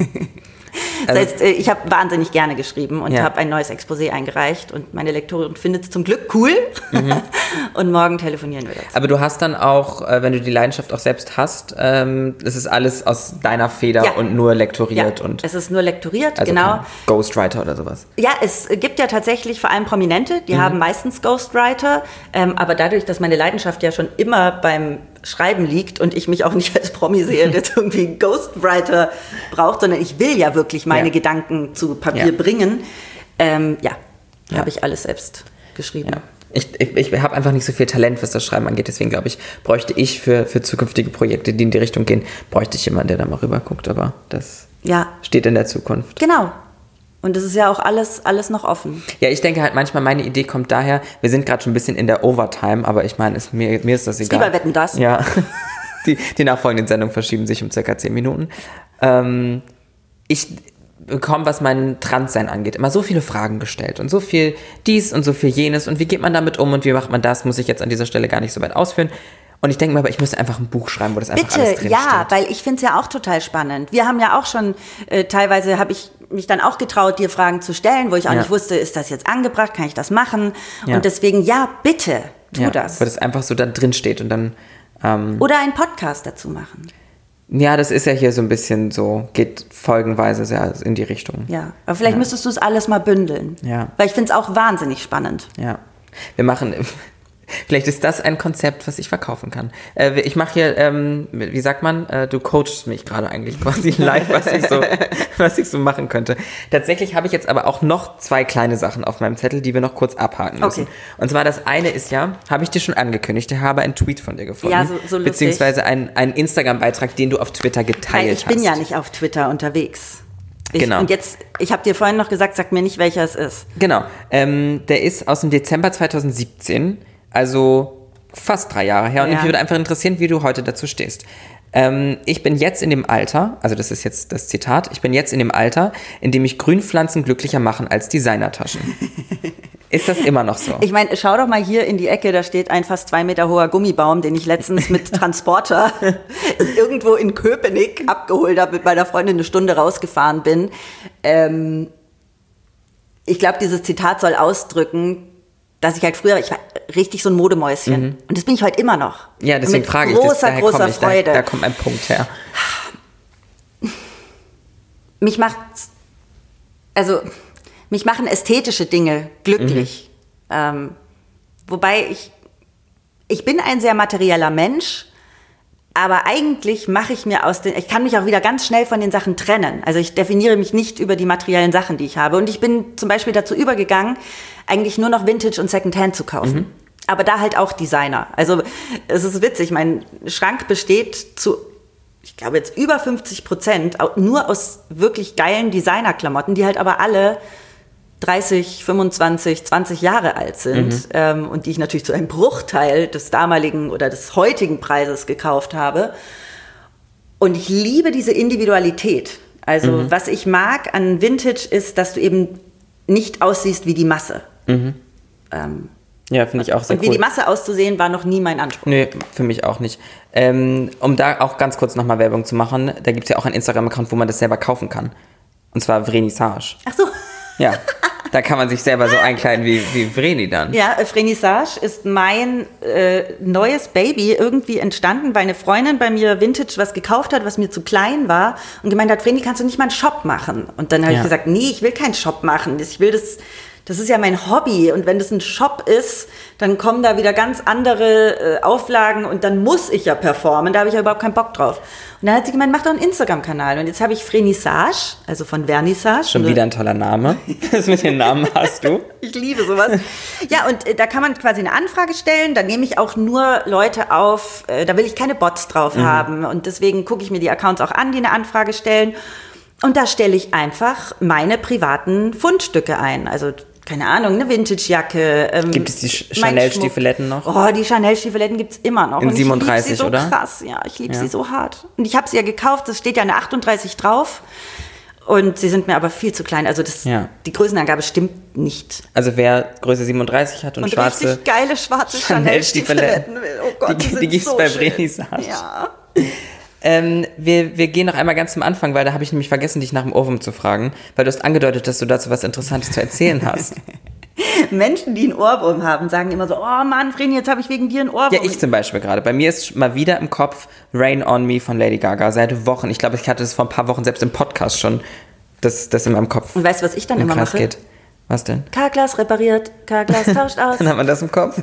Speaker 2: Das heißt, ich habe wahnsinnig gerne geschrieben und ja. habe ein neues Exposé eingereicht und meine Lektorin findet es zum Glück cool mhm. und morgen telefonieren wir dazu.
Speaker 1: Aber du hast dann auch, wenn du die Leidenschaft auch selbst hast, ähm, das ist alles aus deiner Feder ja. und nur lektoriert.
Speaker 2: Ja,
Speaker 1: und
Speaker 2: es ist nur lektoriert,
Speaker 1: also
Speaker 2: genau.
Speaker 1: Ghostwriter oder sowas.
Speaker 2: Ja, es gibt ja tatsächlich vor allem Prominente, die mhm. haben meistens Ghostwriter, ähm, aber dadurch, dass meine Leidenschaft ja schon immer beim Schreiben liegt und ich mich auch nicht als Promi sehe, der jetzt irgendwie einen Ghostwriter braucht, sondern ich will ja wirklich meine ja. Gedanken zu Papier ja. bringen. Ähm, ja, ja. habe ich alles selbst geschrieben. Ja.
Speaker 1: Ich, ich, ich habe einfach nicht so viel Talent, was das Schreiben angeht. Deswegen glaube ich, bräuchte ich für, für zukünftige Projekte, die in die Richtung gehen, bräuchte ich jemanden, der da mal rüber guckt. Aber das ja. steht in der Zukunft.
Speaker 2: Genau. Und das ist ja auch alles, alles noch offen.
Speaker 1: Ja, ich denke halt manchmal, meine Idee kommt daher, wir sind gerade schon ein bisschen in der Overtime, aber ich meine, es, mir, mir ist das egal.
Speaker 2: Wie bei Wetten, das?
Speaker 1: Ja, die, die nachfolgenden Sendungen verschieben sich um circa zehn Minuten. Ähm, ich bekomme, was mein Transsein angeht, immer so viele Fragen gestellt und so viel dies und so viel jenes und wie geht man damit um und wie macht man das, muss ich jetzt an dieser Stelle gar nicht so weit ausführen. Und ich denke mir aber, ich müsste einfach ein Buch schreiben, wo das einfach
Speaker 2: Bitte,
Speaker 1: alles drin
Speaker 2: ja,
Speaker 1: steht.
Speaker 2: Ja, weil ich finde es ja auch total spannend. Wir haben ja auch schon, äh, teilweise habe ich mich dann auch getraut, dir Fragen zu stellen, wo ich auch ja. nicht wusste, ist das jetzt angebracht, kann ich das machen? Ja. Und deswegen, ja, bitte, tu
Speaker 1: ja,
Speaker 2: das.
Speaker 1: Weil das einfach so da drin steht und dann... Ähm,
Speaker 2: Oder einen Podcast dazu machen.
Speaker 1: Ja, das ist ja hier so ein bisschen so, geht folgenweise sehr in die Richtung.
Speaker 2: Ja, aber vielleicht
Speaker 1: ja.
Speaker 2: müsstest du es alles mal bündeln.
Speaker 1: Ja.
Speaker 2: Weil ich finde es auch wahnsinnig spannend.
Speaker 1: Ja, wir machen, vielleicht ist das ein Konzept, was ich verkaufen kann. Äh, ich mache hier, ähm, wie sagt man, äh, du coachst mich gerade eigentlich quasi live, was ich, so, was ich so machen könnte. Tatsächlich habe ich jetzt aber auch noch zwei kleine Sachen auf meinem Zettel, die wir noch kurz abhaken müssen.
Speaker 2: Okay.
Speaker 1: Und zwar das eine ist ja, habe ich dir schon angekündigt, ich habe einen Tweet von dir gefunden.
Speaker 2: Ja, so, so lustig.
Speaker 1: Beziehungsweise einen, einen Instagram-Beitrag, den du auf Twitter geteilt
Speaker 2: Nein, ich bin
Speaker 1: hast.
Speaker 2: ja nicht auf Twitter unterwegs. Ich,
Speaker 1: Genau.
Speaker 2: Und jetzt, ich habe dir vorhin noch gesagt, sag mir nicht, welcher es ist.
Speaker 1: Genau, ähm, der ist aus dem Dezember zwanzig siebzehn, also fast drei Jahre her. Und
Speaker 2: Ja.
Speaker 1: mich würde einfach interessieren, wie du heute dazu stehst. Ähm, ich bin jetzt in dem Alter, also das ist jetzt das Zitat, ich bin jetzt in dem Alter, in dem mich Grünpflanzen glücklicher machen als Designertaschen. Ist das immer noch so?
Speaker 2: Ich meine, schau doch mal hier in die Ecke, da steht ein fast zwei Meter hoher Gummibaum, den ich letztens mit Transporter irgendwo in Köpenick abgeholt habe, mit meiner Freundin eine Stunde rausgefahren bin. Ähm, ich glaube, dieses Zitat soll ausdrücken, dass ich halt früher, ich war richtig so ein Modemäuschen. Mhm. Und das bin ich heute immer noch.
Speaker 1: Ja, deswegen
Speaker 2: mit
Speaker 1: frage ich
Speaker 2: großer,
Speaker 1: das. Daher
Speaker 2: großer
Speaker 1: komm ich,
Speaker 2: Freude.
Speaker 1: Da, da kommt ein Punkt her.
Speaker 2: Mich macht, also mich machen ästhetische Dinge glücklich. Mhm. Ähm, wobei ich, ich bin ein sehr materieller Mensch, aber eigentlich mache ich mir aus den, ich kann mich auch wieder ganz schnell von den Sachen trennen. Also ich definiere mich nicht über die materiellen Sachen, die ich habe. Und ich bin zum Beispiel dazu übergegangen, eigentlich nur noch Vintage und Secondhand zu kaufen. Mhm. Aber da halt auch Designer. Also es ist witzig, mein Schrank besteht zu, ich glaube jetzt über fünfzig Prozent nur aus wirklich geilen Designerklamotten, die halt aber alle dreißig, fünfundzwanzig, zwanzig Jahre alt sind, mhm. ähm, und die ich natürlich zu einem Bruchteil des damaligen oder des heutigen Preises gekauft habe. Und ich liebe diese Individualität. Also mhm. was ich mag an Vintage ist, dass du eben nicht aussiehst wie die Masse.
Speaker 1: Mhm.
Speaker 2: Ähm,
Speaker 1: ja, finde ich auch sehr
Speaker 2: und wie
Speaker 1: cool.
Speaker 2: die Masse auszusehen, war noch nie mein Anspruch.
Speaker 1: Nee, für mich auch nicht. Ähm, um da auch ganz kurz nochmal Werbung zu machen, da gibt es ja auch einen Instagram-Account, wo man das selber kaufen kann. Und zwar Vernissage.
Speaker 2: Ach so.
Speaker 1: Ja, da kann man sich selber so einkleiden wie, wie Vreni dann.
Speaker 2: Ja, Vernissage ist mein äh, neues Baby irgendwie entstanden, weil eine Freundin bei mir Vintage was gekauft hat, was mir zu klein war und gemeint hat, Vreni, kannst du nicht mal einen Shop machen? Und dann habe
Speaker 1: Ja.
Speaker 2: ich gesagt, nee, ich will keinen Shop machen. Ich will das, das ist ja mein Hobby. Und wenn das ein Shop ist, dann kommen da wieder ganz andere äh, Auflagen und dann muss ich ja performen. Da habe ich ja überhaupt keinen Bock drauf. Und dann hat sie gemeint, mach doch einen Instagram-Kanal. Und jetzt habe ich Vernissage, also von Vernissage.
Speaker 1: Schon wieder ein toller Name. Das mit den Namen hast du.
Speaker 2: Ich liebe sowas. Ja, und äh, da kann man quasi eine Anfrage stellen. Da nehme ich auch nur Leute auf, äh, da will ich keine Bots drauf mhm. haben. Und deswegen gucke ich mir die Accounts auch an, die eine Anfrage stellen. Und da stelle ich einfach meine privaten Fundstücke ein. Also keine Ahnung, eine Vintage-Jacke. Ähm,
Speaker 1: Gibt es die Chanel-Stiefeletten noch?
Speaker 2: Oh, die Chanel-Stiefeletten gibt es immer noch.
Speaker 1: In
Speaker 2: und
Speaker 1: siebenunddreißig,
Speaker 2: ich liebe sie so
Speaker 1: oder?
Speaker 2: krass, ja, ich liebe
Speaker 1: ja.
Speaker 2: sie so hart. Und ich habe sie ja gekauft, es steht ja eine achtunddreißig drauf. Und sie sind mir aber viel zu klein. Also das,
Speaker 1: ja.
Speaker 2: die Größenangabe stimmt nicht.
Speaker 1: Also wer Größe siebenunddreißig hat und,
Speaker 2: Und
Speaker 1: schwarze
Speaker 2: richtig geile schwarze Chanel-Stiefeletten will. Oh Gott,
Speaker 1: die,
Speaker 2: die,
Speaker 1: die gibt es
Speaker 2: so
Speaker 1: bei
Speaker 2: schön.
Speaker 1: Vernissage.
Speaker 2: Ja.
Speaker 1: Ähm, wir, wir gehen noch einmal ganz zum Anfang, weil da habe ich nämlich vergessen, dich nach dem Ohrwurm zu fragen, weil du hast angedeutet, dass du dazu was Interessantes zu erzählen hast.
Speaker 2: Menschen, die einen Ohrwurm haben, sagen immer so, oh Mann, Vreni, jetzt habe ich wegen dir einen Ohrwurm.
Speaker 1: Ja, ich zum Beispiel gerade. Bei mir ist mal wieder im Kopf Rain on Me von Lady Gaga seit Wochen. Ich glaube, ich hatte das vor ein paar Wochen selbst im Podcast schon, dass das in meinem Kopf
Speaker 2: Und weißt du, was ich dann
Speaker 1: im
Speaker 2: immer
Speaker 1: Kreis
Speaker 2: mache?
Speaker 1: geht. Was denn?
Speaker 2: Karglas repariert, Karglas tauscht aus.
Speaker 1: Dann hat man das im Kopf.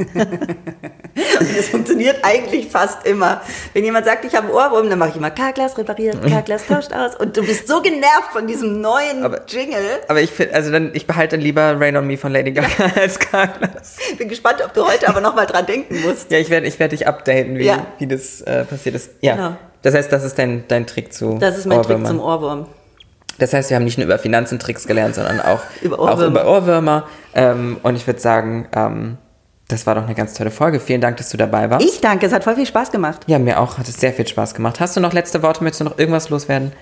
Speaker 2: Und das funktioniert eigentlich fast immer. Wenn jemand sagt, ich habe einen Ohrwurm, dann mache ich immer Karglas repariert, Karglas tauscht aus. Und du bist so genervt von diesem neuen
Speaker 1: aber,
Speaker 2: Jingle.
Speaker 1: Aber ich finde, also dann, ich behalte dann lieber Rain on Me von Lady Gaga als Karglas.
Speaker 2: Ich bin gespannt, ob du heute aber nochmal dran denken musst.
Speaker 1: Ja, ich werde ich werd dich updaten, wie,
Speaker 2: Ja.
Speaker 1: wie das äh, passiert ist. Ja.
Speaker 2: Genau.
Speaker 1: Das heißt, das ist dein, dein Trick zu
Speaker 2: Das ist mein
Speaker 1: Ohrwürmern.
Speaker 2: Trick zum Ohrwurm.
Speaker 1: Das heißt, wir haben nicht nur über Finanzen Tricks gelernt, sondern auch
Speaker 2: Über
Speaker 1: auch
Speaker 2: Ohrwürmer.
Speaker 1: über Ohrwürmer. Ähm, und ich würde sagen, ähm, das war doch eine ganz tolle Folge. Vielen Dank, dass du dabei warst.
Speaker 2: Ich danke, es hat voll viel Spaß gemacht.
Speaker 1: Ja, mir auch. Hat es sehr viel Spaß gemacht. Hast du noch letzte Worte? Möchtest du noch irgendwas loswerden?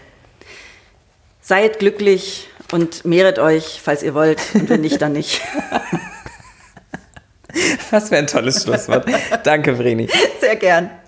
Speaker 2: Seid glücklich und mehret euch, falls ihr wollt. Und wenn nicht, dann nicht.
Speaker 1: Was für ein tolles Schlusswort. Danke, Vreni.
Speaker 2: Sehr gern.